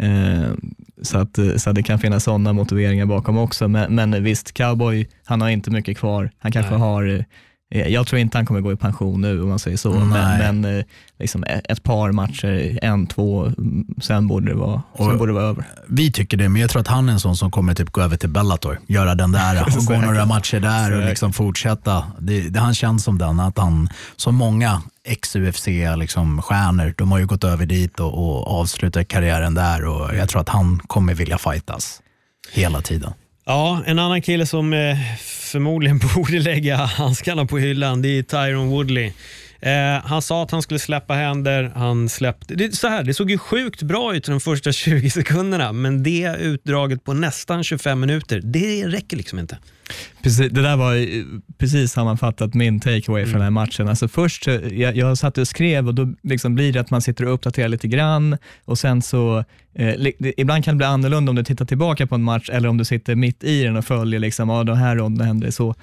S4: Så att det kan finnas sådana motiveringar bakom också. Men visst, Cowboy, han har inte mycket kvar. Han kanske har... Jag tror inte han kommer gå i pension nu om man säger så. Men liksom ett par matcher, 1-2, sen borde det vara över.
S5: Vi tycker det, men jag tror att han är en sån som kommer typ gå över till Bellator, göra den där och gå några matcher där och liksom fortsätta. Han känns som den, att han, som många ex-UFC liksom, stjärnor, de har ju gått över dit och avslutat karriären där, och jag tror att han kommer vilja fightas hela tiden.
S1: Ja, en annan kille som förmodligen borde lägga handskarna på hyllan, det är Tyron Woodley. Han sa att han skulle släppa händer, han släppte. Det såg ju sjukt bra ut de första 20 sekunderna, men det utdraget på nästan 25 minuter, det räcker liksom inte.
S4: Precis, det där var precis sammanfattat min takeaway från den här matchen. Alltså först, jag satt och skrev, och då liksom blir det att man sitter och uppdaterar lite grann, och sen så ibland kan det bli annorlunda om du tittar tillbaka på en match eller om du sitter mitt i den och följer liksom, den här ronden händer så.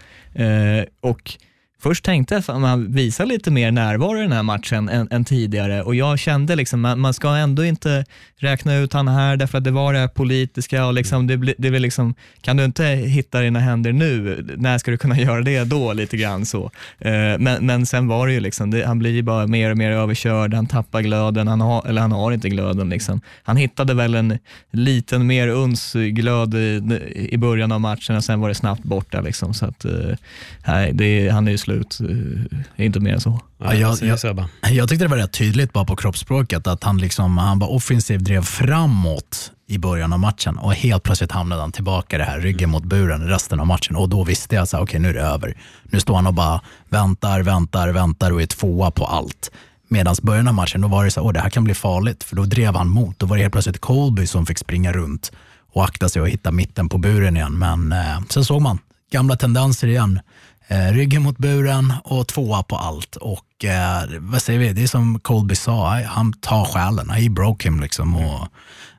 S4: Och först tänkte jag att man visar lite mer närvaro i den här matchen än tidigare, och jag kände liksom man ska ändå inte räkna ut han här därför att det var det politiska, och liksom det blir liksom, kan du inte hitta dina händer nu, när ska du kunna göra det då, lite grann så. Men sen var det ju liksom, han blir ju bara mer och mer överkörd, han tappar glöden, han har inte glöden liksom. Han hittade väl en liten mer glöd i början av matchen, och sen var det snabbt borta liksom, så att han är ju slut, inte mer än så.
S5: Ja, jag tyckte det var rätt tydligt bara på kroppsspråket att han var offensiv, drev framåt i början av matchen, och helt plötsligt hamnade han tillbaka det här ryggen mot buren resten av matchen, och då visste jag så okej, nu är det över. Nu står han och bara väntar och är tvåa på allt. Medan början av matchen, då var det så det här kan bli farligt, för då drev han mot. Då var det helt plötsligt Colby som fick springa runt och akta sig och hitta mitten på buren igen. Men sen såg man gamla tendenser igen. Ryggen mot buren och tvåa på allt, och vad säger vi, det är som Colby sa, han tar själen, he broke him liksom, och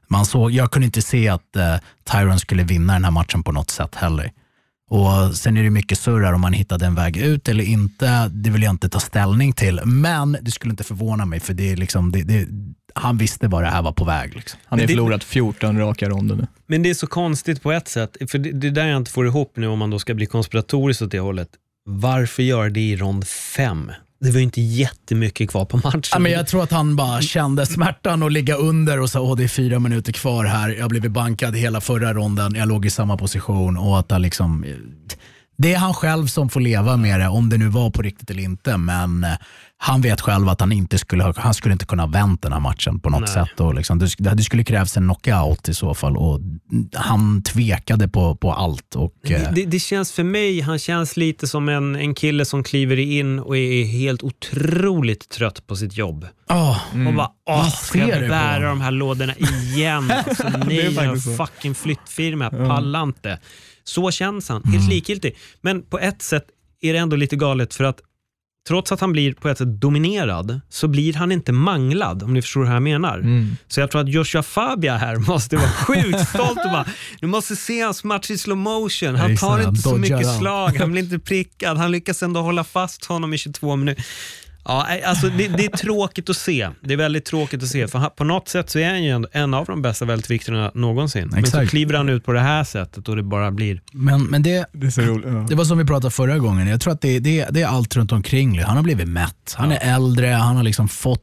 S5: jag kunde inte se att Tyron skulle vinna den här matchen på något sätt heller. Och sen är det mycket surrar om man hittade en väg ut eller inte, det vill jag inte ta ställning till, men det skulle inte förvåna mig, för det är liksom han visste vad det här var på väg liksom.
S4: Han har förlorat 14 raka ronder nu.
S1: Men det är så konstigt på ett sätt, för det där jag inte får ihop nu, om man då ska bli konspiratorisk åt det hållet. Varför gör det i rond 5? Det var ju inte jättemycket kvar på matchen.
S5: Ja, men jag tror att han bara kände smärtan och ligga under och sa det är 4 minuter kvar här. Jag blev bankad hela förra ronden. Jag låg i samma position, och att liksom, det är han själv som får leva med det, om det nu var på riktigt eller inte. Men han vet själv att han skulle inte kunna vänta den här matchen på något sätt. Och liksom, det skulle krävas en knockout i så fall, och han tvekade på allt. Och,
S1: det känns för mig, han känns lite som en kille som kliver in och är helt otroligt trött på sitt jobb. Och bara, ska jag bära de här lådorna igen? Alltså, nej, jag fucking flyttfirma, pallar inte. Så känns han, helt likgiltig. Men på ett sätt är det ändå lite galet, för att trots att han blir på ett sätt dominerad, så blir han inte manglad, om ni förstår vad jag menar. Så jag tror att Joshua Fabia här måste vara sjukt stolt och bara, du måste se hans match i slow motion. Han tar inte så mycket slag, han blir inte prickad, han lyckas ändå hålla fast honom i 22 minuter. Ja, alltså det är tråkigt att se. Det är väldigt tråkigt att se, för på något sätt så är han ju en av de bästa vältvikterna någonsin. Exakt. Men så kliver han ut på det här sättet och det bara blir...
S5: Men det är så roligt. Det var som vi pratade förra gången. Jag tror att det är allt runt omkring. Han har blivit mätt. Han är äldre, han har liksom fått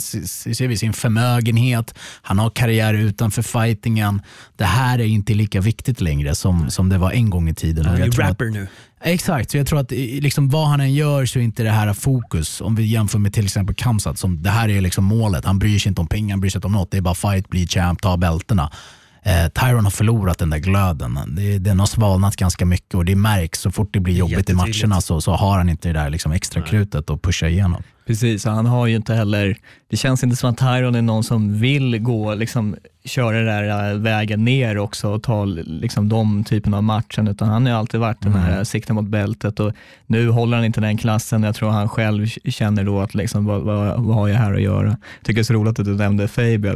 S5: sin förmögenhet. Han har karriär utanför fightingen. Det här är inte lika viktigt längre som det var en gång i tiden.
S1: Han är rapper nu.
S5: Exakt, så jag tror att liksom, vad han än gör så är inte det här fokus. Om vi jämför med till exempel Khamzat, som det här är liksom målet. Han bryr sig inte om pengar, han bryr sig inte om något. Det är bara fight, bli champ, ta bälterna. Tyron har förlorat den där glöden. Den har svalnat ganska mycket, och det märks så fort det blir jobbigt i matcherna, så har han inte det där liksom extra krutet att pusha igenom.
S4: Precis, han har ju inte heller, det känns inte som att Tyron är någon som vill gå liksom, köra den där vägen ner också och ta liksom de typen av matchen, utan han har alltid varit den här sikten mot bältet, och nu håller han inte den klassen. Jag tror han själv känner då att liksom, vad har jag här att göra? Jag tycker det är så roligt att du nämnde Fabia.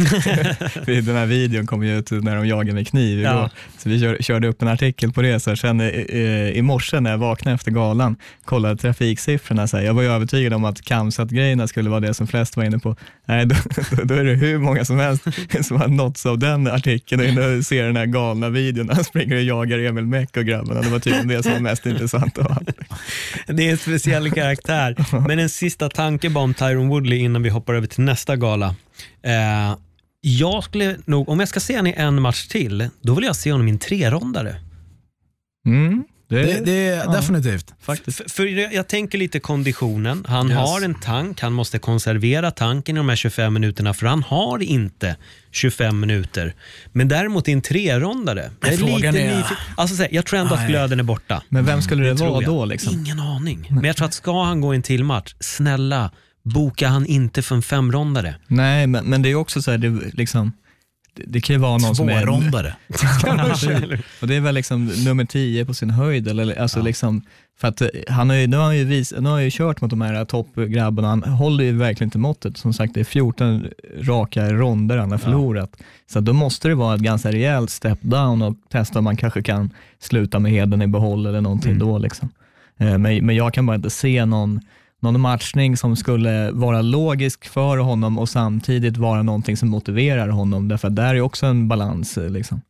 S4: Den här videon kom ju ut när de jagade med kniv igår. Så vi körde upp en artikel på det. Så sen i morse när jag vaknade efter galan, kollade trafiksiffrorna, så här, jag var ju övertygad om att Khamzat-grejerna skulle vara det som flest var inne på. Nej, då är det hur många som helst som har nåtts av den artikeln och nu ser den här galna videon när han springer och jagar Emil Meck och grabbarna. Det var tydligen det som var mest intressant av allt.
S1: Det är en speciell karaktär. Men en sista tanke bara om Tyron Woodley innan vi hoppar över till nästa gala. Jag skulle nog, om jag ska se honom i en match till, då vill jag se honom i en 3-rondare.
S5: Det är definitivt.
S1: Faktiskt. För jag tänker lite konditionen. Han har en tank, han måste konservera tanken i de här 25 minuterna, för han har inte 25 minuter. Men däremot i en 3-rondare. Jag tror ändå att glöden är borta.
S4: Men vem skulle det vara då? Liksom?
S1: Ingen aning. Men jag tror att ska han gå en till match, snälla, boka han inte för en 5-rondare.
S4: Nej, men det är också så här, det kan ju vara någon som är
S5: 2-rondare.
S4: Och det är väl liksom nummer 10 på sin höjd eller alltså liksom, för att nu har han ju kört mot de här toppgrabbarna. Han håller ju verkligen inte måttet. Som sagt, det är 14 raka ronder han har förlorat. Så då måste det vara ett ganska rejält step down och testa om man kanske kan sluta med heden i behåll eller någonting då liksom. Men jag kan bara inte se någon matchning som skulle vara logisk för honom och samtidigt vara någonting som motiverar honom, därför att där är också en balans liksom.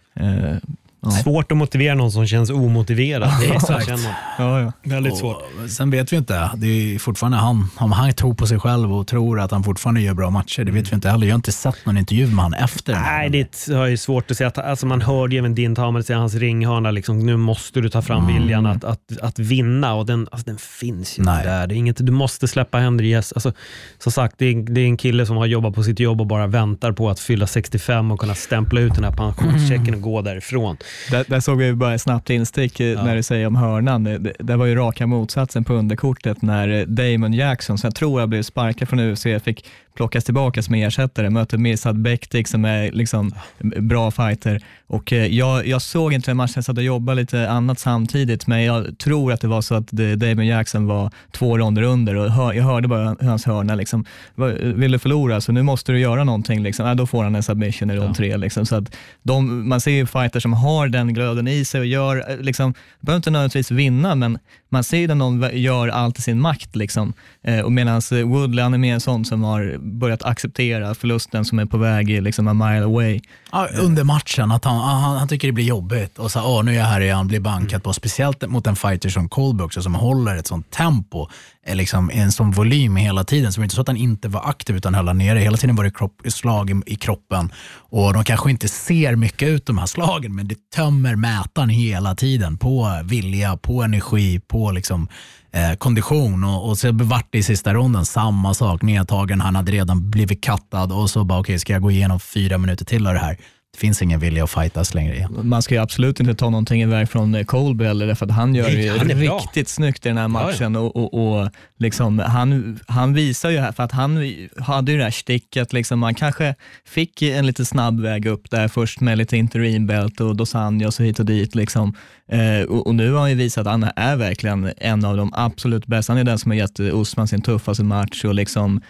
S1: Svårt att motivera någon som känns omotiverad. Det är så
S4: ja.
S1: Väldigt svårt.
S5: Sen vet vi inte. Det är fortfarande om han tror på sig själv och tror att han fortfarande gör bra matcher. Det vet vi inte heller. Jag har inte sett någon intervju med han efter.
S1: Nej, det är ju svårt att säga. Alltså man hörde även din Tamer säga hans ringhörna. Liksom, nu måste du ta fram viljan att vinna. Och den finns ju inte där. Det är inget, du måste släppa händer. Yes. Alltså, som sagt, det är en kille som har jobbat på sitt jobb och bara väntar på att fylla 65 och kunna stämpla ut den här pensionschecken och gå därifrån.
S4: Där såg vi bara snabbt instick när du säger om hörnan. Det var ju raka motsatsen på underkortet när Damon Jackson, som jag tror jag blev sparkad från UFC, fick plockas tillbaka som ersättare, möter Mirsad Bektic som är liksom bra fighter. Och jag såg inte den matchen, så att jag jobbade lite annat samtidigt, men jag tror att det var så att Damon Jackson var 2 ronder under och jag hörde bara hans hörna liksom, vill du förlora så nu måste du göra någonting liksom. Då får han en submission i rond 3 liksom. Så att man ser ju fighter som har den glöden i sig och gör liksom, behöver inte nödvändigtvis vinna, men man ser ju någon gör allt i sin makt liksom. Och medan Woodley, han är mer en sån som har börjat acceptera förlusten som är på väg liksom a mile away.
S5: Ja, under matchen att han tycker det blir jobbigt och så nu är jag här igen, blir bankat på, speciellt mot en fighter som Colby också, som håller ett sånt tempo, liksom en sån volym hela tiden, som inte så att han inte var aktiv utan höll nere hela tiden, var det slag i kroppen, och de kanske inte ser mycket ut de här slagen, men det tömmer mätaren hela tiden på vilja, på energi, på liksom kondition, och så vart det i sista ronden samma sak, nedtagen, han hade redan blivit kattad och så bara okej, ska jag gå igenom 4 minuter till av det här? Det finns ingen vilja att fightas längre igen. Man ska ju absolut inte ta någonting iväg från Colby, eller för att han gör ju riktigt snyggt i den här matchen. Och liksom, han visar ju här, för att han hade ju det här sticket liksom, man kanske fick en lite snabb väg upp där först med lite interimbälte och Dos Anjos och hit och dit liksom. Och nu har han ju visat att han är verkligen en av de absolut bästa. Han är den som har gett Usman sin tuffaste match och liksom,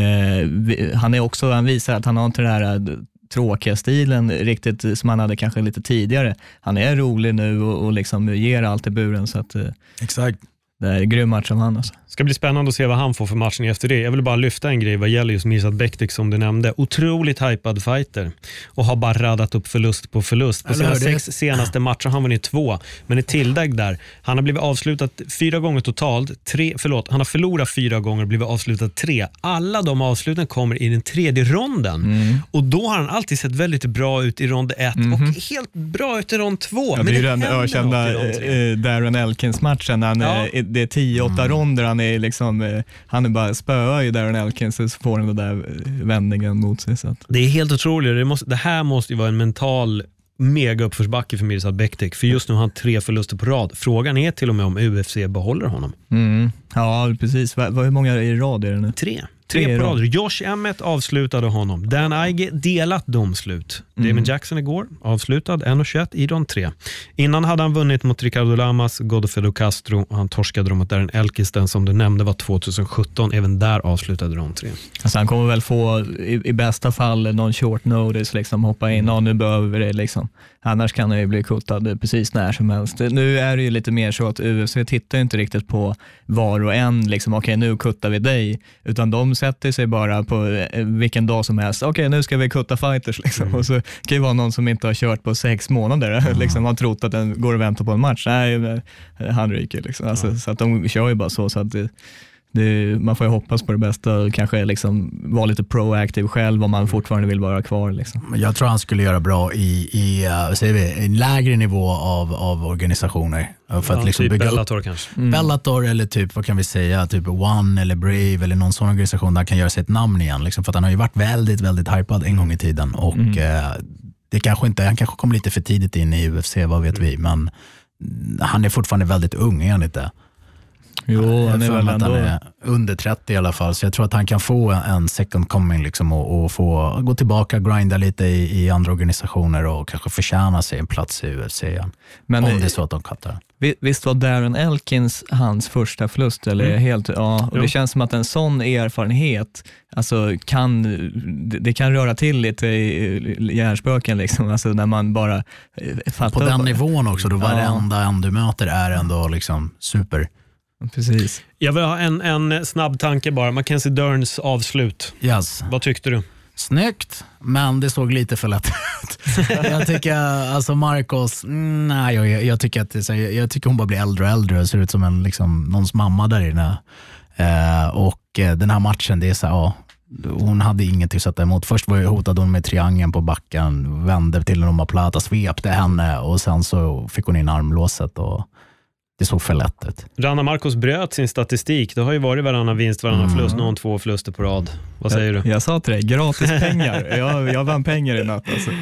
S5: han visar att han har inte det här tråkiga stilen riktigt som han hade kanske lite tidigare. Han är rolig nu och liksom ger allt i buren, så att exakt.
S4: Det är en grym match som han alltså.
S1: Ska bli spännande att se vad han får för matchen efter det. Jag vill bara lyfta en grej vad gäller just Mirsad Bektic som du nämnde. Otroligt hypad fighter och har bara radat upp förlust på förlust. På sina 6 senaste matcher har han vunnit 2, men ett tillägg där. Han har blivit avslutad 4 gånger totalt. Han har förlorat 4 gånger och blivit avslutad 3. Alla de avsluten kommer i den 3:e ronden. Och då har han alltid sett väldigt bra ut i rond 1 och helt bra ut i rond 2.
S4: Ja, det är den ökända Darren Elkins-matchen. Det är 10-8 ronder. Han är bara spöar ju Darren Elkins, så får han den där vändningen mot sig. Så att.
S1: Det är helt otroligt. Det här måste ju vara en mental mega uppförsbacke för Mirsad Bektic, för just nu har han 3 förluster på rad. Frågan är till och med om UFC behåller honom.
S4: Ja, precis. Hur många i rad är det nu?
S1: 3 på rad. Josh Emmett avslutade honom. Dan Ige delat domslut. Damon Jackson igår avslutad 1:21 i rond 3. Innan hade han vunnit mot Ricardo Lamas, Godofredo Castro, och han torskade mot Darren Elkins, den som du nämnde var 2017. Även där avslutade rond 3.
S4: Alltså han kommer väl få i bästa fall någon short notice liksom, hoppa in, nu behöver vi det liksom. Annars kan han ju bli kuttad precis när som helst. Nu är det ju lite mer så att UFC tittar inte riktigt på var och en, liksom, okej, nu kuttar vi dig, utan de sätter sig bara på vilken dag som helst. Okej, nu ska vi kutta fighters liksom. Och så kan det vara någon som inte har kört på 6 månader liksom, har trott att den går och väntar på en match. Nej, han ryker liksom. Alltså, så att de kör ju bara så att man får ju hoppas på det bästa och kanske liksom vara lite proaktiv själv om man fortfarande vill vara kvar. Liksom.
S5: Jag tror han skulle göra bra i en lägre nivå av organisationer. För att liksom
S1: typ
S5: bygga
S1: Bellator kanske.
S5: Bellator eller typ, vad kan vi säga, typ One eller Brave eller någon sån organisation där han kan göra sig ett namn igen. Liksom, för att han har ju varit väldigt, väldigt hypad en gång i tiden. Och det kanske inte, han kanske kom lite för tidigt in i UFC, vad vet vi. Men han är fortfarande väldigt ung, är han inte?
S4: Jo, han är väl ändå...
S5: Han är under 30 i alla fall, så jag tror att han kan få en second coming liksom, och få gå tillbaka, grinda lite i andra organisationer och kanske förtjäna sig en plats i UFC igen. Men om det är så att de kattar.
S4: Visst var Darren Elkins hans första förlust? Eller helt, ja, och det känns som att en sån erfarenhet alltså det kan röra till lite i hjärnspöken liksom, alltså när man bara fattar.
S5: På den nivån också, då varenda en du möter är ändå liksom super.
S4: Precis.
S1: Jag vill ha en snabb tanke bara. Mackenzie Dörns avslut.
S5: Yes.
S1: Vad tyckte du?
S5: Snyggt, men det såg lite för lätt ut. Jag tycker alltså Marcos, nej, jag tycker hon bara blir äldre och äldre och ser ut som en liksom någons mamma där inne. Och den här matchen, det är så här, hon hade ingenting att sätta emot. Först hotade hon med triangeln på backen, vände till en omoplata, svepte henne och sen så fick hon in armlåset och det såg för lätt ut.
S1: Rana Marcos bröt sin statistik. Det har ju varit varannan vinst, varannan förlust, någon 2 förluster på rad. Vad säger du?
S4: Jag sa till dig, gratis pengar. Jag vann pengar i natt.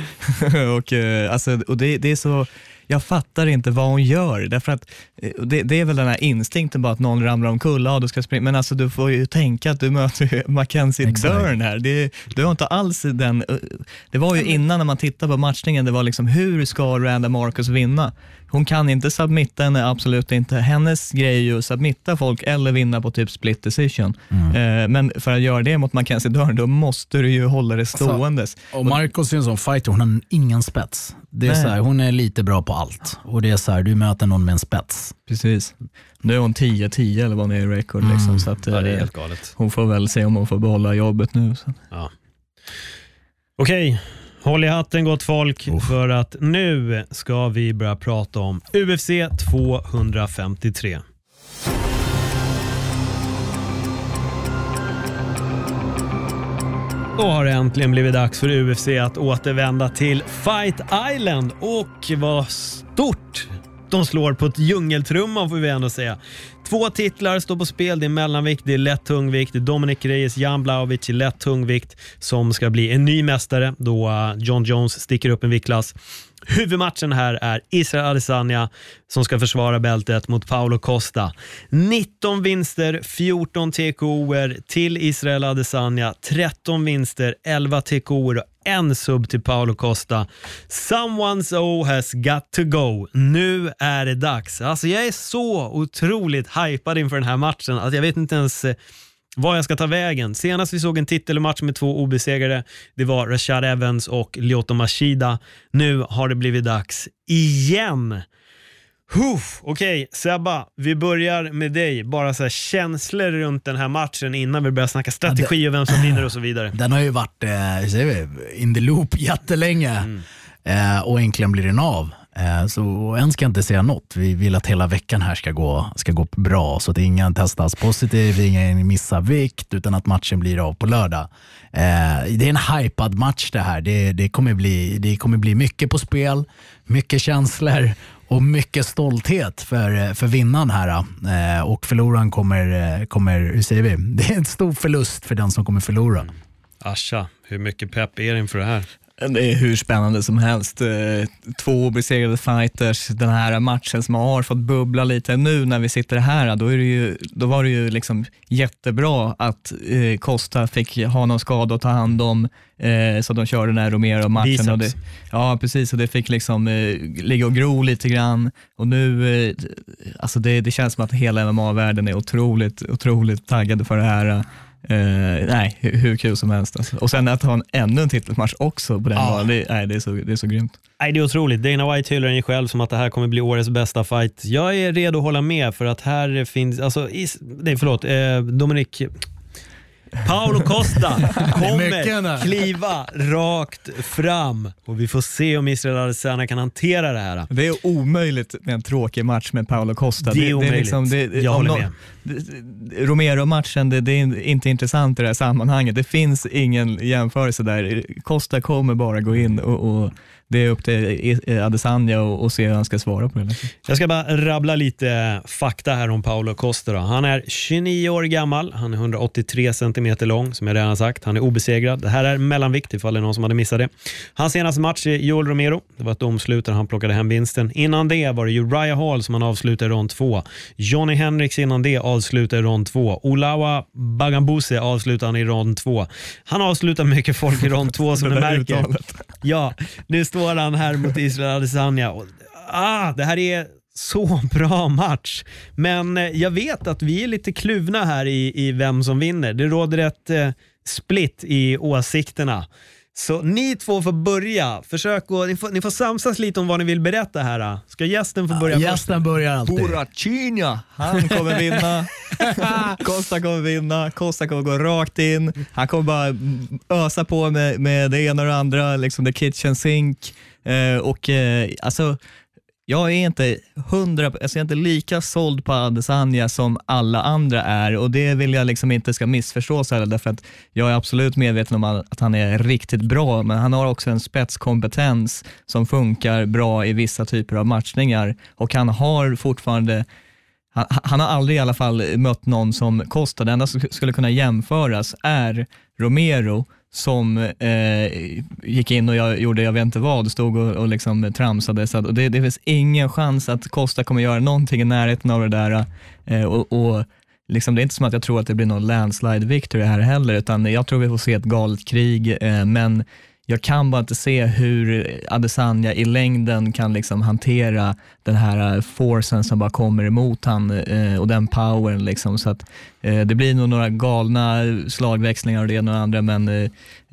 S4: Alltså. Och det är så... Jag fattar inte vad hon gör. Därför att det är väl den här instinkten bara att någon ramlar omkull. Ja, du ska springa. Men alltså, du får ju tänka att du möter Mackenzie Dern här. Du har inte alls den... Det var ju innan när man tittade på matchningen. Det var liksom, hur ska Randa Marcos vinna? Hon kan inte submitta henne, absolut inte. Hennes grej är ju att submitta folk eller vinna på typ split decision. Men för att göra det mot Mackenzie Dern, då måste du ju hålla det ståendes.
S5: Och Marcos är en sån fighter, hon har ingen spets. Det är så här, hon är lite bra på allt. Och det är så här, du möter någon med en spets.
S4: Precis. Nu är hon 10-10 eller vad det är i record. Liksom, så att,
S1: det är helt galet.
S4: Hon får väl se om hon får behålla jobbet nu. Så.
S1: Ja. Okej. Håll i hatten gott folk, för att nu ska vi börja prata om UFC 253. Då har det äntligen blivit dags för UFC att återvända till Fight Island, och vad stort de slår på ett djungeltrumma, får vi ändå säga. 2 titlar står på spel, det är mellanvikt, det är lätt tungvikt, det är Dominic Reyes, Jan Blachowicz i lätt tungvikt som ska bli en ny mästare då John Jones sticker upp en viktklass. Huvudmatchen här är Israel Adesanya som ska försvara bältet mot Paulo Costa. 19 vinster, 14 TKO:er till Israel Adesanya, 13 vinster, 11 TKO:er och en sub till Paulo Costa. Someone's O has got to go. Nu är det dags. Alltså jag är så otroligt hypad inför den här matchen att jag vet inte ens vad jag ska ta vägen. Senast vi såg en titelmatch med 2 obesegrade, det var Rashad Evans och Lyoto Machida. Nu har det blivit dags igen. Okej, Sebba, vi börjar med dig. Bara så här känslor runt den här matchen innan vi börjar snacka strategi och vem som vinner och så vidare.
S5: Den har ju varit in the loop jättelänge och äntligen blir den av. Så än ska jag inte säga något. Vi vill att hela veckan här ska gå bra, så att ingen testas positiv, ingen missar vikt, utan att matchen blir av på lördag. Det är en hypad match det här. Det kommer bli mycket på spel, mycket känslor och mycket stolthet för vinnaren här. Och förloraren kommer, hur säger vi? Det är en stor förlust för den som kommer förlora.
S1: Asha, hur mycket pepp är det inför det här?
S4: Det är hur spännande som helst. 2 besegrade fighters. Den här matchen som har fått bubbla lite nu när vi sitter här, då var det ju liksom jättebra att Costa fick ha någon skada att ta hand om, så de körde den här Romero-matchen. Och ja, precis. Och det fick liksom ligga och gro lite grann. Och nu, alltså det känns som att hela MMA-världen är otroligt taggade för det här. Nej, hur kul som helst alltså. Och sen att ha ännu en titelmatch också på den dagen, det är så grymt.
S1: Nej, det är otroligt. Dana White hyllar den själv som att det här kommer bli årets bästa fight. Jag är redo att hålla med för att här finns, alltså, Dominic Paulo Costa kommer kliva rakt fram och vi får se om Israel Adesanya kan hantera det här.
S4: Det är omöjligt med en tråkig match med Paulo Costa.
S1: Det är omöjligt. Jag håller med.
S4: Romero-matchen, det är inte intressant i det här sammanhanget. Det finns ingen jämförelse där. Costa kommer bara gå in och det är upp till Adesanya och se hur han ska svara på det.
S1: Jag ska bara rabbla lite fakta här om Paulo Costa då. Han är 29 år gammal, han är 183 cm lång som jag redan har sagt. Han är obesegrad. Det här är mellanvikt ifall det är någon som hade missat det. Hans senaste match är Joel Romero. Det var ett domslut där han plockade hem vinsten. Innan det var det Uriah Hall som han avslutade i rond 2. Johnny Hendricks innan det avslutade i rond 2. Olawa Bagambuse avslutade han i rond 2. Han avslutar mycket folk i rond 2 som du märker. Ja, nu står han här mot Israel Adesanya. Det här är så bra match. Men jag vet att vi är lite kluvna här i vem som vinner. Det råder ett split i åsikterna. Så ni två får börja. Försök ni får samsas lite om vad ni vill berätta här. Ska gästen få börja?
S5: Gästen börjar alltid.
S4: Borrachinha, han kommer vinna. Costa kommer vinna. Costa kommer gå rakt in. Han kommer bara ösa på med det ena och det andra, liksom the kitchen sink. Alltså jag är inte jag är inte lika såld på Adesanya som alla andra är, och det vill jag liksom inte ska missförstås heller, därför att jag är absolut medveten om att han är riktigt bra, men han har också en spetskompetens som funkar bra i vissa typer av matchningar, och han har fortfarande han har aldrig i alla fall mött någon som Costa. Det enda som skulle kunna jämföras är Romero som gick in och jag vet inte vad, stod och liksom tramsade, så att, det finns ingen chans att Costa kommer göra någonting i närheten av det där, och liksom, det är inte som att jag tror att det blir någon landslide victory här heller, utan jag tror vi får se ett galet krig, men jag kan bara inte se hur Adesanya i längden kan liksom hantera den här forcen som bara kommer emot han, och den powern liksom, så att det blir nog några galna slagväxlingar och det ena och andra, men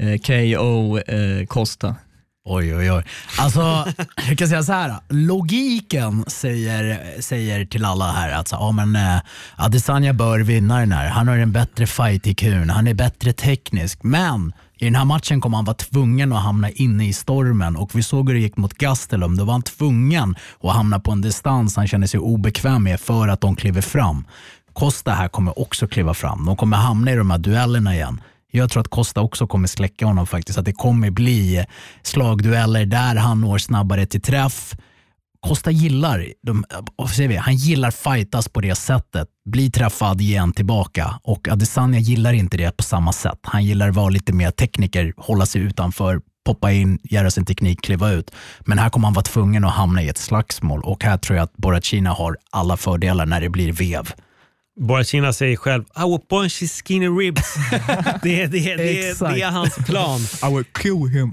S4: KO Costa.
S5: Oj. Alltså, jag kan säga så här. Logiken säger till alla här att Adesanya bör vinna den här. Han har en bättre fight i kun. Han är bättre teknisk. Men i den här matchen kommer han vara tvungen att hamna inne i stormen. Och vi såg hur det gick mot Gastelum. Då var han tvungen att hamna på en distans han känner sig obekväm med för att de kliver fram. Costa här kommer också kliva fram. De kommer hamna i de här duellerna igen. Jag tror att Costa också kommer släcka honom faktiskt. Att det kommer bli slagdueller där han når snabbare till träff. Costa gillar, han gillar fightas på det sättet. Bli träffad igen tillbaka. Och Adesanya gillar inte det på samma sätt. Han gillar att vara lite mer tekniker, hålla sig utanför, poppa in, göra sin teknik, kliva ut. Men här kommer han vara tvungen att hamna i ett slagsmål. Och här tror jag att Borrachinha har alla fördelar när det blir vev.
S1: Borrachinha säger själv, I will punch his skinny ribs. det är hans plan.
S4: I will kill him.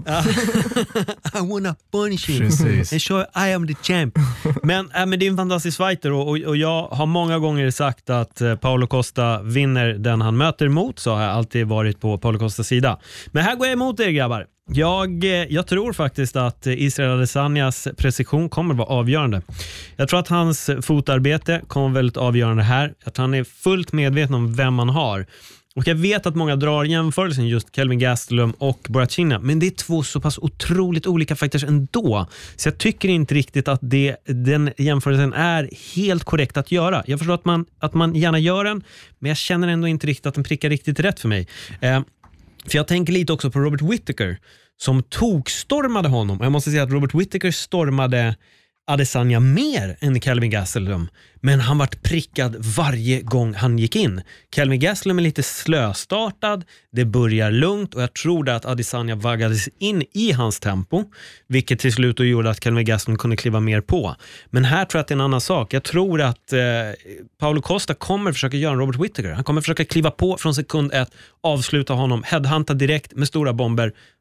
S1: I wanna punch him.
S5: Precis.
S1: And show I am the champ. Men det är en fantastisk fighter, och jag har många gånger sagt att Paulo Costa vinner den han möter emot, så har jag alltid varit på Paulo Costas sida. Men här går jag emot er, grabbar. Jag tror faktiskt att Israel Adesanyas precision kommer att vara avgörande. Jag tror att hans fotarbete kommer väldigt avgörande här. Att han är fullt medveten om vem man har. Och jag vet att många drar jämförelsen just Kelvin Gastelum och Borrachinha, men det är två så pass otroligt olika fighters ändå. Så jag tycker inte riktigt att den jämförelsen är helt korrekt att göra. Jag förstår att man gärna gör den, men jag känner ändå inte riktigt att den prickar riktigt rätt för mig. För jag tänker lite också på Robert Whittaker som stormade honom. Jag måste säga att Robert Whittaker stormade Adesanya mer än Kelvin Gastelum, men han vart prickad varje gång han gick in. Kelvin Gastelum är lite slöstartad, det börjar lugnt, och jag tror att Adesanya vaggades in i hans tempo, vilket till slut gjorde att Kelvin Gastelum kunde kliva mer på. Men här tror jag att det är en annan sak. Jag tror att Paulo Costa kommer försöka göra en Robert Whittaker. Han kommer försöka kliva på från sekund 1, avsluta honom, headhunta direkt med stora bomber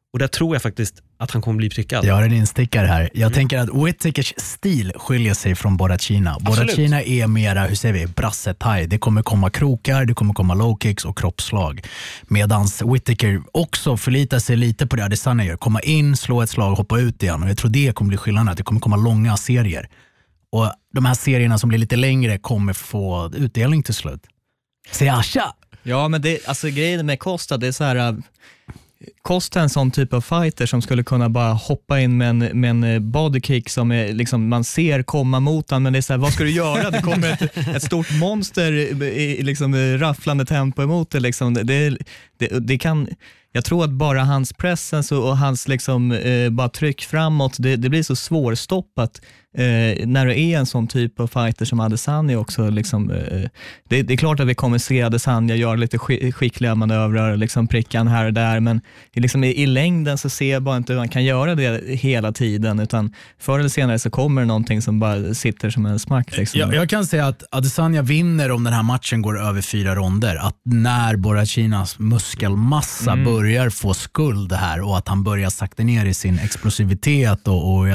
S1: Och där tror jag faktiskt att han kommer bli prickad.
S5: Jag har en instickare här. Jag tänker att Whittakers stil skiljer sig från Borrachina. Borrachina är mera, hur säger vi, brassetaj. Det kommer komma krokar, det kommer komma low kicks och kroppsslag. Medans Whittaker också förlitar sig lite på det Adesanya gör. Komma in, slå ett slag och hoppa ut igen. Och jag tror det kommer bli skillnaden, att det kommer komma långa serier. Och de här serierna som blir lite längre kommer få utdelning till slut. Se Asha!
S4: Ja, men alltså grejen med Costa, det är så här... Costa är en sån typ av fighter som skulle kunna bara hoppa in med en bodykick som är liksom, man ser komma mot han, men det är så här, vad ska du göra? Det kommer ett stort monster i liksom rafflande tempo emot det. Liksom. Det kan, jag tror att bara hans presence och hans liksom, bara tryck framåt, det blir så svårstoppat när det är en sån typ av fighter som Adesanya också. Liksom, det är klart att vi kommer se Adesanya göra lite skickliga manövrar, liksom prickan här och där, men liksom i längden så ser jag bara inte hur man kan göra det hela tiden, utan förr eller senare så kommer det någonting som bara sitter som en smack. Liksom.
S5: Jag kan säga att Adesanya vinner om den här matchen går över 4 ronder. Att när Borrachinas muskelmassa börjar få skuld här och att han börjar sakta ner i sin explosivitet och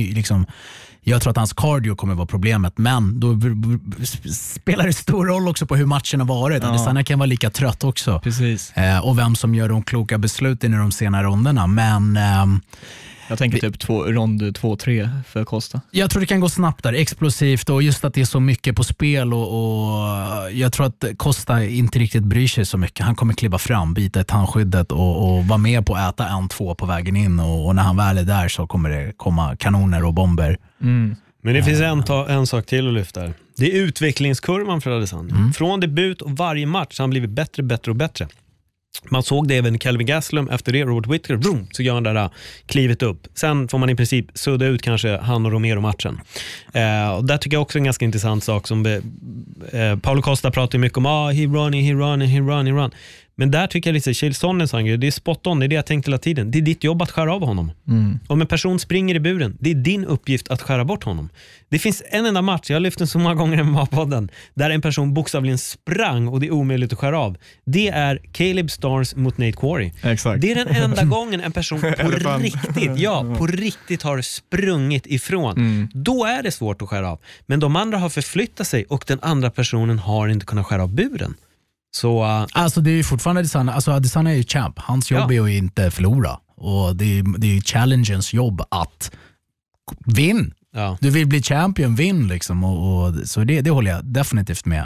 S5: jag tror att hans cardio kommer vara problemet, men då spelar det stor roll också på hur matchen har varit. Ja. Adesanya kan vara lika trött också.
S4: Precis.
S5: Och vem som gör de kloka besluten i de senare ronderna. Men
S4: jag tänker typ rond 2-3 för Costa.
S5: Jag tror det kan gå snabbt där, explosivt, och just att det är så mycket på spel och jag tror att Costa inte riktigt bryr sig så mycket. Han kommer kliva fram, bita i tandskyddet och vara med på att äta 1-2 på vägen in, och när han väl är där så kommer det komma kanoner och bomber.
S1: Men det finns en sak till att lyfta här. Det är utvecklingskurvan för Adesanya. Från debut och varje match har han blivit bättre och bättre. Man såg det även Kelvin Gastelum efter det, Robert Whittaker, vroom, så gör han det där klivet upp. Sen får man i princip sudda ut kanske han och Romero-matchen. Och där tycker jag också en ganska intressant sak som Paulo Costa pratar mycket om, he run. Men där tycker jag liksom, Chael Sonnen sa, det är spot on, det är det jag tänkte hela tiden. Det är ditt jobb att skära av honom. Om en person springer i buren, det är din uppgift att skära bort honom. Det finns en enda match, jag har lyft den så många gånger i MMA-podden, där en person bokstavligen sprang och det är omöjligt att skära av. Det är Caleb Stars mot Nate Quarry.
S4: Exakt.
S1: Det är den enda gången en person på riktigt har sprungit ifrån. Då är det svårt att skära av. Men de andra har förflyttat sig och den andra personen har inte kunnat skära av buren. Så,
S5: alltså det är ju fortfarande Adesanya, alltså Adesanya är ju champ. Hans jobb är ju inte förlora. Och det är ju challengens jobb att vinn. Ja. Du vill bli champion, vinn liksom. Så det håller jag definitivt med.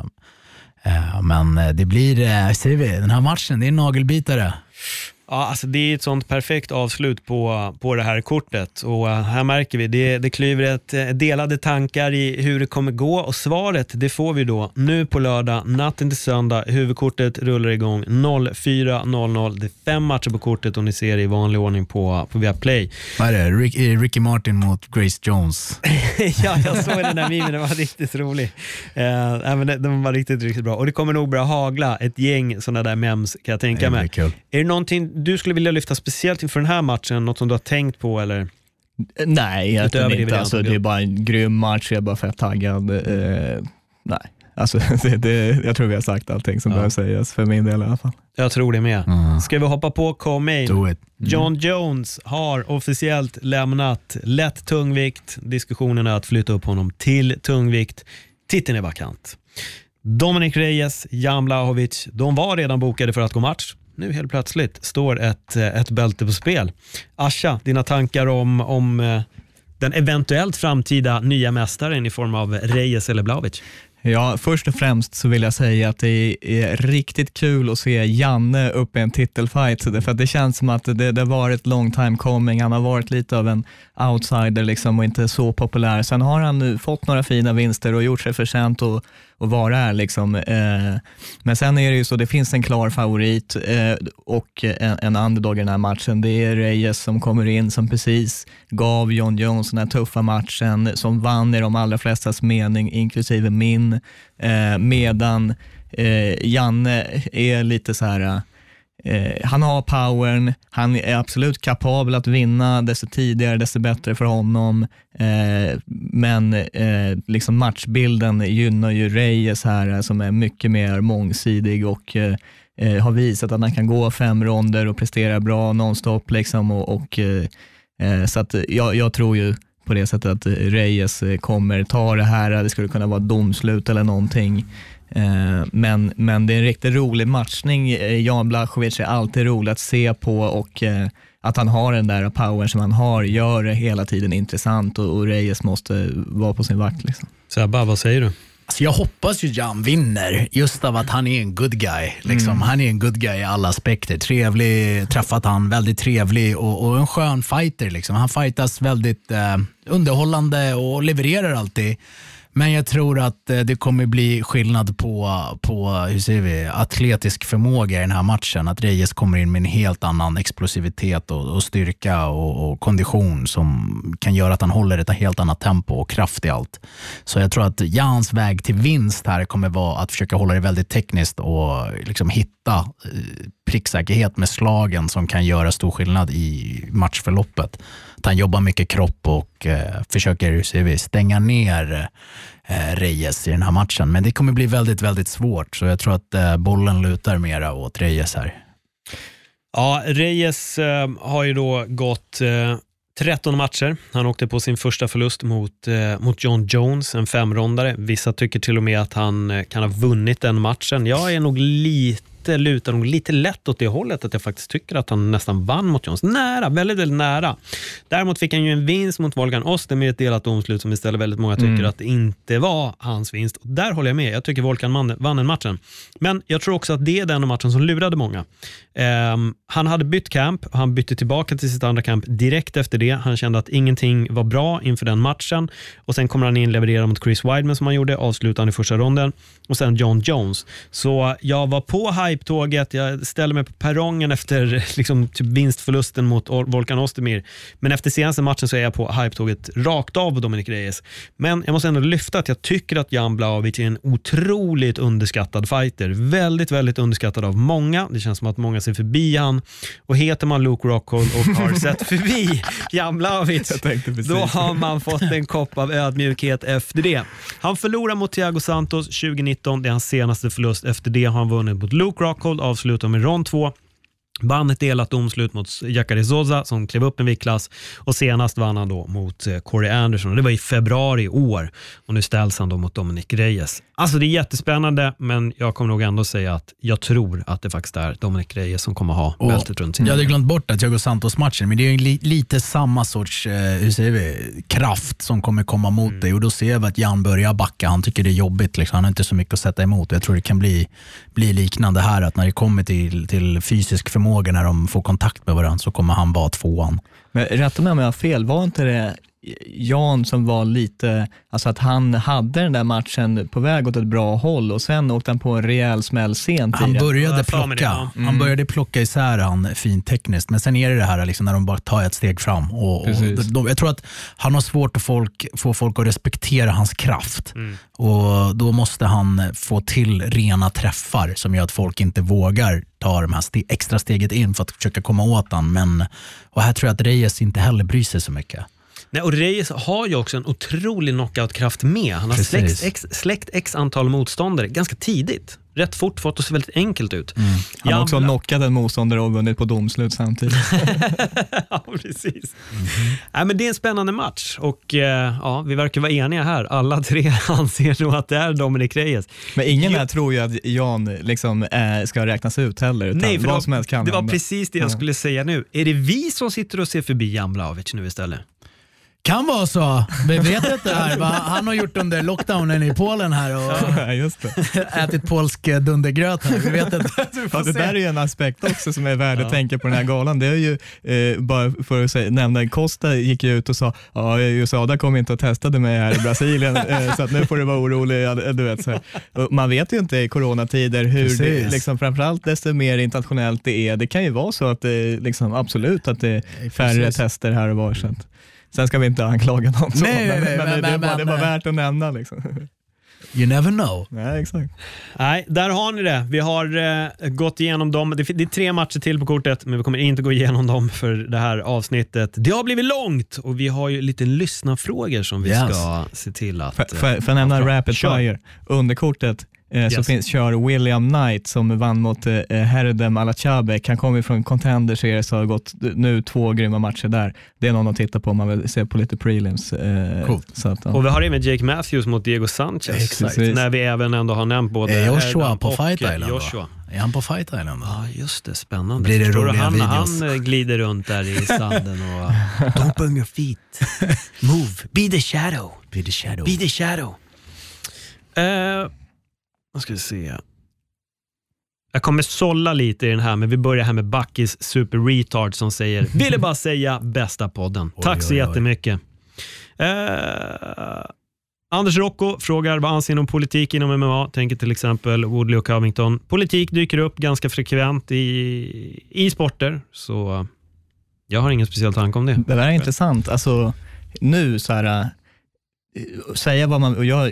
S5: Men det blir, ser vi, den här matchen, det är en nagelbitare.
S1: Ja, alltså det är ett sånt perfekt avslut på det här kortet, och här märker vi det klyver delade tankar i hur det kommer gå, och svaret det får vi då nu på lördag, natten till söndag. Huvudkortet rullar igång 04:00. Det är 5 matcher på kortet och ni ser i vanlig ordning på Viaplay.
S5: Vad är det? Ricky Martin mot Grace Jones.
S1: Ja, jag såg den där memen, den var riktigt rolig. Den var riktigt bra, och det kommer nog börja hagla ett gäng sådana där memes, kan jag tänka mig. Är det någonting du skulle vilja lyfta speciellt inför den här matchen? Något som du har tänkt på eller?
S4: Nej, jag tror inte. Alltså, det är bara en grym match. Jag är bara fett taggad. Nej, alltså, jag tror vi har sagt allting som behöver sägas för min del i alla fall.
S1: Jag tror det med. Ska vi hoppa på co-main? John Jones har officiellt lämnat lätt tungvikt. Diskussionen är att flytta upp honom till tungvikt. Titeln är vakant. Dominic Reyes, Jan Blachowicz, de var redan bokade för att gå match. Nu helt plötsligt står ett bälte på spel. Asha, dina tankar om den eventuellt framtida nya mästaren i form av Reyes eller Blachowicz?
S4: Ja, först och främst så vill jag säga att det är riktigt kul att se Janne upp i en titelfight, för att det känns som att det har varit long time coming. Han har varit lite av en outsider liksom och inte så populär. Sen har han nu fått några fina vinster och gjort sig förtjänt och vara här liksom. Men sen är det ju så, det finns en klar favorit och en underdog i den här matchen. Det är Reyes som kommer in, som precis gav John Jones den här tuffa matchen, som vann i de allra flestas mening, inklusive min, medan Janne är lite så här, han har powern, han är absolut kapabel att vinna, desto tidigare desto bättre för honom, men liksom matchbilden gynnar ju Reyes här, som är mycket mer mångsidig och har visat att han kan gå 5 ronder och prestera bra nonstop liksom, så att jag tror ju på det sättet att Reyes kommer ta det här. Det skulle kunna vara domslut eller någonting. Men det är en riktigt rolig matchning. Jan Blachowicz är alltid rolig att se på, och att han har den där power som han har gör det hela tiden intressant, och Reyes måste vara på sin vakt liksom.
S1: Sebba, vad säger du?
S5: Alltså jag hoppas ju Jan vinner just av att han är en good guy. Liksom. Han är en good guy i alla aspekter. Trevlig, träffat han, väldigt trevlig och en skön fighter. Liksom. Han fightas väldigt underhållande och levererar alltid. Men jag tror att det kommer bli skillnad på hur säger vi, atletisk förmåga i den här matchen. Att Reyes kommer in med en helt annan explosivitet och styrka och kondition som kan göra att han håller ett helt annat tempo och kraft i allt. Så jag tror att Jans väg till vinst här kommer vara att försöka hålla det väldigt tekniskt och liksom hitta pricksäkerhet med slagen som kan göra stor skillnad i matchförloppet. Att han jobbar mycket kropp och försöker stänga ner Reyes i den här matchen. Men det kommer bli väldigt, väldigt svårt. Så jag tror att bollen lutar mera åt Reyes här.
S1: Ja, Reyes har ju då gått 13 matcher. Han åkte på sin första förlust mot John Jones, en 5-rondare. Vissa tycker till och med att han kan ha vunnit den matchen. Jag är nog lutar nog lite lätt åt det hållet, att jag faktiskt tycker att han nästan vann mot Jones. Nära, väldigt, väldigt nära. Däremot fick han ju en vinst mot Volkan Ozdemir med ett delat domslut som istället väldigt många tycker att det inte var hans vinst. Och där håller jag med. Jag tycker Volkan vann den matchen. Men jag tror också att det är den matchen som lurade många. Han hade bytt camp. Han bytte tillbaka till sitt andra camp direkt efter det. Han kände att ingenting var bra inför den matchen. Och sen kommer han in, leverera mot Chris Weidman som han gjorde, avslutande i första ronden. Och sen John Jones. Så jag var på hype-tåget. Jag ställde mig på perrongen efter liksom, typ vinstförlusten mot Volkan Ozdemir. Men efter senaste matchen så är jag på hype-tåget rakt av på Dominic Reyes. Men jag måste ändå lyfta att jag tycker att Jan Blachowicz är en otroligt underskattad fighter. Väldigt, väldigt underskattad av många. Det känns som att många ser förbi han. Och heter man Luke Rockhold och har sett förbi Jan Blachowicz, då har man fått en kopp av ödmjukhet efter det. Han förlorar mot Thiago Santos 2019. Det är hans senaste förlust. Efter det har han vunnit mot Luke Rockhold, avslutar med rond 2. Vann ett delat domslut mot Jacare Souza som klev upp en viktklass, och senast vann han då mot Corey Anderson, och det var i februari i år, och nu ställs han då mot Dominic Reyes. Alltså det är jättespännande, men jag kommer nog ändå säga att jag tror att det faktiskt är Dominic Reyes som kommer ha bältet runt sin.
S5: Jag hade glömt bort att Thiago Santos-matchen, men det är ju lite samma sorts hur säger vi, kraft som kommer komma mot dig, och då ser vi att Jan börjar backa. Han tycker det är jobbigt, liksom. Han har inte så mycket att sätta emot. Jag tror det kan bli liknande här, att när det kommer till fysisk förmåga, när de får kontakt med varandra, så kommer han vara tvåan.
S4: Men rätta mig om jag har fel, var inte det Jan som var lite, alltså att han hade den där matchen på väg åt ett bra håll, och sen åkte han på en rejäl smäll sent.
S5: Han började plocka isär han fint tekniskt, men sen är det här liksom när de bara tar ett steg fram, och jag tror att han har svårt att få folk att respektera hans kraft, och då måste han få till rena träffar som gör att folk inte vågar ta de här extra steget in för att försöka komma åt han. Och här tror jag att Reyes inte heller bryr sig så mycket.
S1: Nej, och Reyes har ju också en otrolig knockoutkraft med. Han har släckt x antal motståndare ganska tidigt. Rätt fort, fått att se väldigt enkelt ut.
S4: Han har också knockat en motståndare och vunnit på domslut samtidigt.
S1: Ja, precis. Nej, men det är en spännande match, och vi verkar vara eniga här. Alla tre anser nog att det är Dominic Reyes.
S4: Men ingen här tror ju att Jan liksom, ska räknas ut heller. Utan
S1: nej, för
S4: vad som helst kan
S1: det var precis det jag skulle säga nu. Är det vi som sitter och ser förbi Jan Blachowicz nu istället?
S5: Kan vara så. Vi vet inte här vad han har gjort under lockdownen i Polen här, och
S4: just det.
S5: ätit polsk dundergröt här. Vi vet inte.
S4: Det där är ju en aspekt också som är värd att tänka på den här galan. Det är ju, bara för att nämna, Costa gick ju ut och sa USA kommer inte att testade mig här i Brasilien, så att nu får det vara orolig. Du vet, så här. Man vet ju inte i coronatider hur det, liksom, framförallt desto mer internationellt det är. Det kan ju vara så att det liksom, absolut att det är färre tester här och var. Sen ska vi inte anklaga någon, men det var värt att nämna liksom.
S5: You never know.
S4: Nej, exakt.
S1: Nej, där har ni det. Vi har gått igenom dem. Det är 3 matcher till på kortet, men vi kommer inte gå igenom dem för det här avsnittet. Det har blivit långt, och vi har ju lite lyssnarfrågor som vi ska se till att...
S4: Får jag nämna Rapid Fire? Underkortet Så kör William Knight som vann mot Herdem Alachabek. Han kommer från Contender-serie så har gått nu 2 grymma matcher där. Det är någon att titta på om man vill se på lite prelims. Så att,
S1: Och vi har det med Jake Matthews mot Diego Sanchez.
S5: Exakt.
S1: När vi även ändå har nämnt både
S5: Är Joshua
S1: Herdem
S5: på
S1: och
S5: Fight Island
S1: Joshua.
S5: Är han på Fight Island då?
S1: Ja, just det. Spännande.
S5: Blir det
S1: Förstår
S5: roliga
S1: du,
S5: videos?
S1: han glider runt där i sanden och don't burn your feet. Move. Be the shadow.
S5: Be the shadow.
S1: Be the shadow. Vad ska vi se? Jag kommer sålla lite i den här, men vi börjar här med Backis Super Retard som säger, ville bara säga bästa podden. Tack så jättemycket. Anders Rocco frågar vad anser om politik inom MMA. Tänker till exempel Woodley och Covington. Politik dyker upp ganska frekvent i sporter, så jag har ingen speciell tanke om det.
S4: Det där är intressant. Alltså, nu så här, säga vad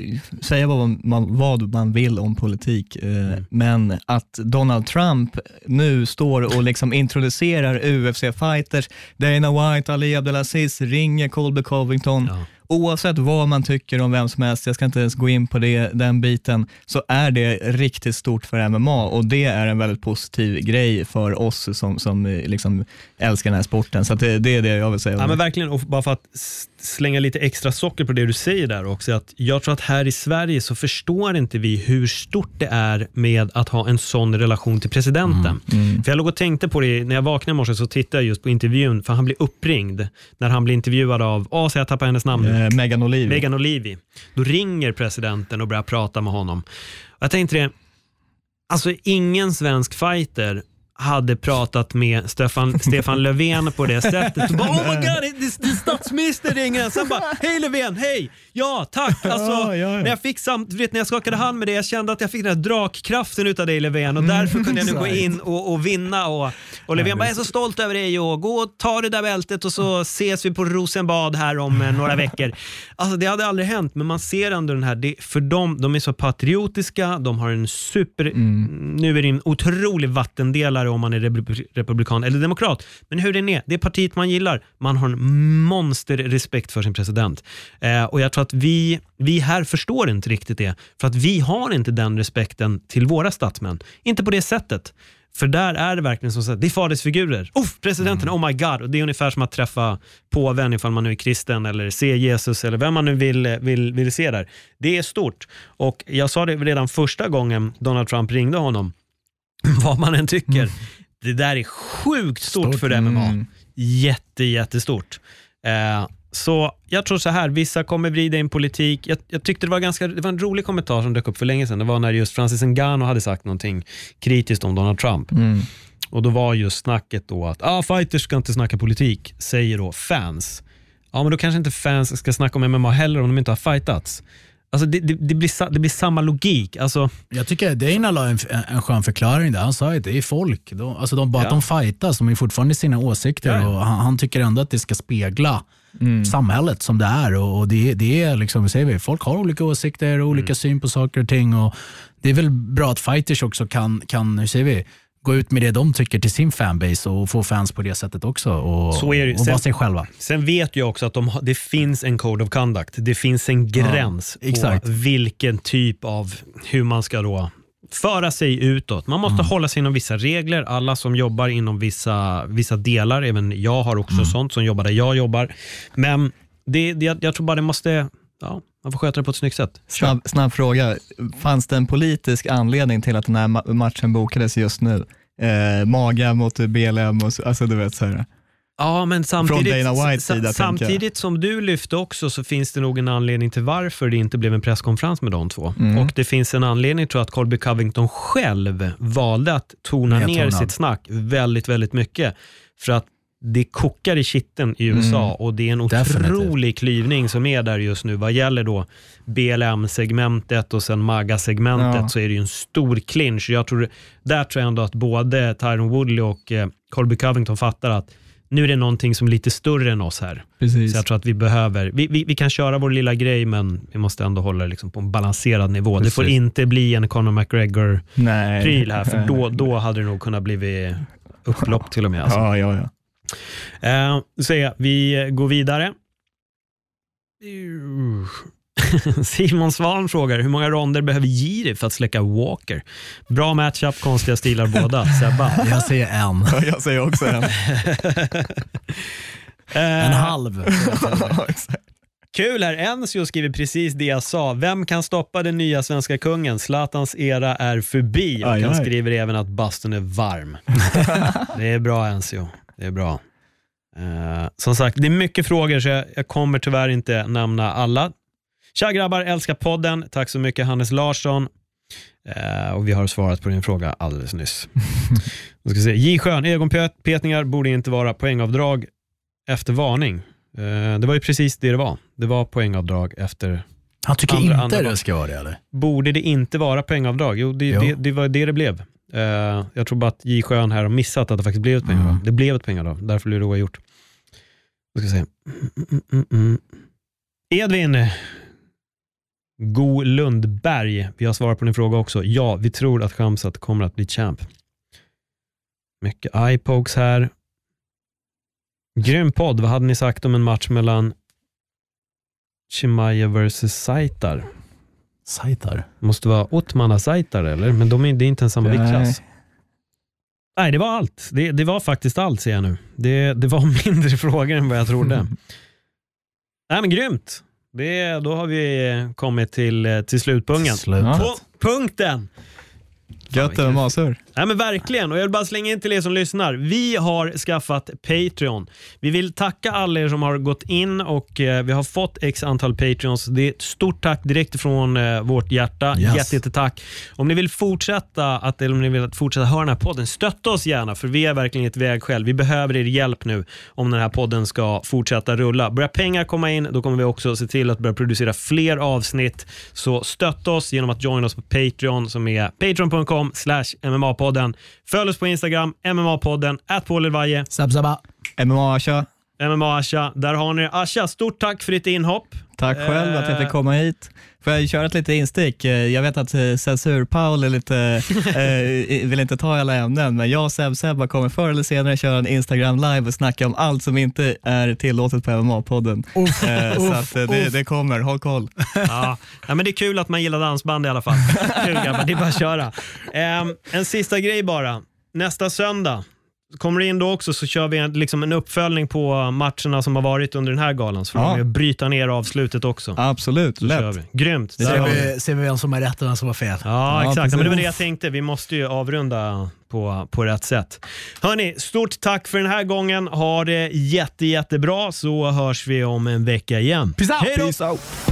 S4: man vill om politik, men att Donald Trump nu står och liksom introducerar UFC-fighters, Dana White, Ali Abdelaziz ringer Colby Covington.
S1: Ja.
S4: Oavsett vad man tycker om vem som helst, jag ska inte ens gå in på den biten, så är det riktigt stort för MMA och det är en väldigt positiv grej för oss som liksom älskar den här sporten. Så att det är det jag vill säga.
S1: Ja, men verkligen, och bara för att slänga lite extra socker på det du säger där också, att jag tror att här i Sverige så förstår inte vi hur stort det är med att ha en sån relation till presidenten. För jag låg och tänkte på det när jag vaknade i morse, så tittade jag just på intervjun, för han blir uppringd när han blir intervjuad av, så jag tappar hennes namn nu.
S4: Megan Olivi.
S1: Då ringer presidenten och börjar prata med honom. Och jag tänkte det, alltså ingen svensk fighter hade pratat med Stefan Löfven på det sättet. Och bara, oh my god, det är statsminister ringer. Sen bara, hej Löfven, hej. Ja, tack. Alltså, när jag fick när jag skakade hand med det, jag kände att jag fick den här dragkraften utav dig Löfven, och därför kunde jag nu gå in och vinna. Och Löfven bara, jag är så stolt över dig, och gå och ta det där bältet och så ses vi på Rosenbad här om några veckor. Alltså det hade aldrig hänt, men man ser ändå den här, för de är så patriotiska, de har en nu är det en otrolig vattendelare om man är republikan eller demokrat. Men hur det är partiet man gillar. Man har en monsterrespekt för sin president. Och jag tror att vi här förstår inte riktigt det. För att vi har inte den respekten till våra statsmän. Inte på det sättet. För där är det verkligen som sagt, det är fadersfigurer. Presidenten, oh my god. Och det är ungefär som att träffa påvän ifall man nu är kristen eller se Jesus eller vem man nu vill se där. Det är stort. Och jag sa det redan första gången Donald Trump ringde honom. Vad man än tycker. Det där är sjukt stort för MMA. Jättestort. Så jag tror så här, vissa kommer vrida in politik. Jag tyckte det var en rolig kommentar som dök upp för länge sedan. Det var när just Francis Ngannou hade sagt någonting kritiskt om Donald Trump. Och då var just snacket då att fighters ska inte snacka politik, säger då fans. Ja, men då kanske inte fans ska snacka om MMA heller om de inte har fightats. Alltså det blir samma logik. Alltså,
S5: jag tycker Dana la en skön förklaring där. Han sa att det är folk. Att de fightas, de är fortfarande sina åsikter. Och han tycker ändå att det ska spegla samhället som det är. Och det är liksom, säger vi, folk har olika åsikter och olika syn på saker och ting. Och det är väl bra att fighters också kan hur säger vi, gå ut med det de tycker till sin fanbase och få fans på det sättet också och vara sig själva.
S1: Sen vet jag också att det finns en code of conduct. Det finns en gräns på vilken typ av, hur man ska då föra sig utåt. Man måste hålla sig inom vissa regler. Alla som jobbar inom vissa delar, även jag har också sånt som jobbar där jag jobbar. Men jag tror bara det måste... Ja, man får sköta det på ett snyggt sätt.
S4: Snabb fråga. Fanns det en politisk anledning till att den här matchen bokades just nu? Maga mot BLM och alltså du vet så här.
S1: Ja, men samtidigt,
S4: från Dana Whites sida,
S1: samtidigt som du lyfte också, så finns det nog en anledning till varför det inte blev en presskonferens med de två. Och det finns en anledning, tror jag, att Colby Covington själv valde att tona ner sitt snack väldigt, väldigt mycket. För att det kokar i kitten i USA och det är en otrolig klyvning som är där just nu. Vad gäller då BLM-segmentet och sen MAGA-segmentet, så är det ju en stor clinch. Där tror jag ändå att både Tyron Woodley och Colby Covington fattar att nu är det någonting som är lite större än oss här.
S4: Precis.
S1: Så jag tror att vi behöver, vi kan köra vår lilla grej, men vi måste ändå hålla liksom på en balanserad nivå. Precis. Det får inte bli en Conor McGregor-pryl här, för då hade det nog kunnat bli upplopp till och med. Alltså.
S4: Ja.
S1: Så vi går vidare. Simon Svan frågar, hur många ronder behöver Jiri för att släcka Walker? Bra matchup, konstiga stilar båda. Sebba.
S5: Jag säger en.
S4: Jag säger också en.
S5: En halv.
S1: Kul här, Enzio skriver precis det jag sa. Vem kan stoppa den nya svenska kungen? Zlatans era är förbi. Och han skriver även att bastun är varm. Det är bra, Enzio. Det är bra. Som sagt, det är mycket frågor så jag kommer tyvärr inte nämna alla. Tja grabbar, älskar podden. Tack så mycket Hannes Larsson. Och vi har svarat på din fråga alldeles nyss. Jag ska se. J. Schön, ögonpetningar borde inte vara poängavdrag efter varning. Det var ju precis det var. Det var poängavdrag efter.
S5: Han tycker inte det ska vara det, eller?
S1: Borde det inte vara poängavdrag? Jo, det var det blev. Jag tror bara att J. Schön här har missat att det faktiskt blev ett poängavdrag. Det blev ett poängavdrag, därför blev det oavgjort. Jag ska se. Edvin Go Lundberg, vi har svarat på din fråga också. Ja, vi tror att Khamzat kommer att bli champ. Mycket eye-pokes här. Grym podd, vad hade ni sagt om en match mellan Chimaev versus Saitar?
S5: Saitar?
S1: Måste vara Ottmana Saitar, eller? Men det är inte en samma viktklass. Nej, det var allt. Det var faktiskt allt, ser jag nu. Det var mindre frågor än vad jag trodde. Nej, men grymt. Då har vi kommit till slutpunkten. På punkten!
S4: Gött med masur.
S1: Nej men verkligen, och jag vill bara slänga in till er som lyssnar. Vi har skaffat Patreon. Vi vill tacka alla er som har gått in och vi har fått x antal Patreons. Det är ett stort tack direkt från vårt hjärta.
S5: Yes.
S1: Jättetack. Om ni vill fortsätta eller om ni vill fortsätta höra den här podden, stötta oss gärna, för vi är verkligen ett vägskäl. Vi behöver er hjälp nu om den här podden ska fortsätta rulla. Börjar pengar komma in, då kommer vi också se till att börja producera fler avsnitt. Så stötta oss genom att joina oss på Patreon, som är patreon.com/MMA-podden. Följ oss på Instagram, MMA-podden, @PaulElvaje.
S5: Sabsaba.
S4: MMA Asha.
S1: MMA Asha, där har ni Asha. Stort tack för ditt inhopp.
S4: Tack själv att jag fick komma hit. Får jag köra ett lite instick? Jag vet att Censur-Paul är lite, vill inte ta alla ämnen, men jag och Sebba kommer förr eller senare köra en Instagram live och snacka om allt som inte är tillåtet på MMA-podden. Så att det kommer, håll koll.
S1: Ja, men det är kul att man gillar dansband i alla fall. Kul grabbar, det är bara att köra. En sista grej bara. Nästa söndag kommer det in då också, så kör vi en uppföljning på matcherna som har varit under den här galan. Så får vi bryta ner avslutet också.
S4: Absolut, lätt.
S1: Grymt.
S5: Ser vi vem som är rätt och vem som var fel.
S1: Ja, exakt.
S4: Precis.
S1: Men det var det jag tänkte. Vi måste ju avrunda på rätt sätt. Hörni, stort tack för den här gången. Ha det jättebra, så hörs vi om en vecka igen.
S5: Peace out!
S1: Hej då!
S4: Peace out.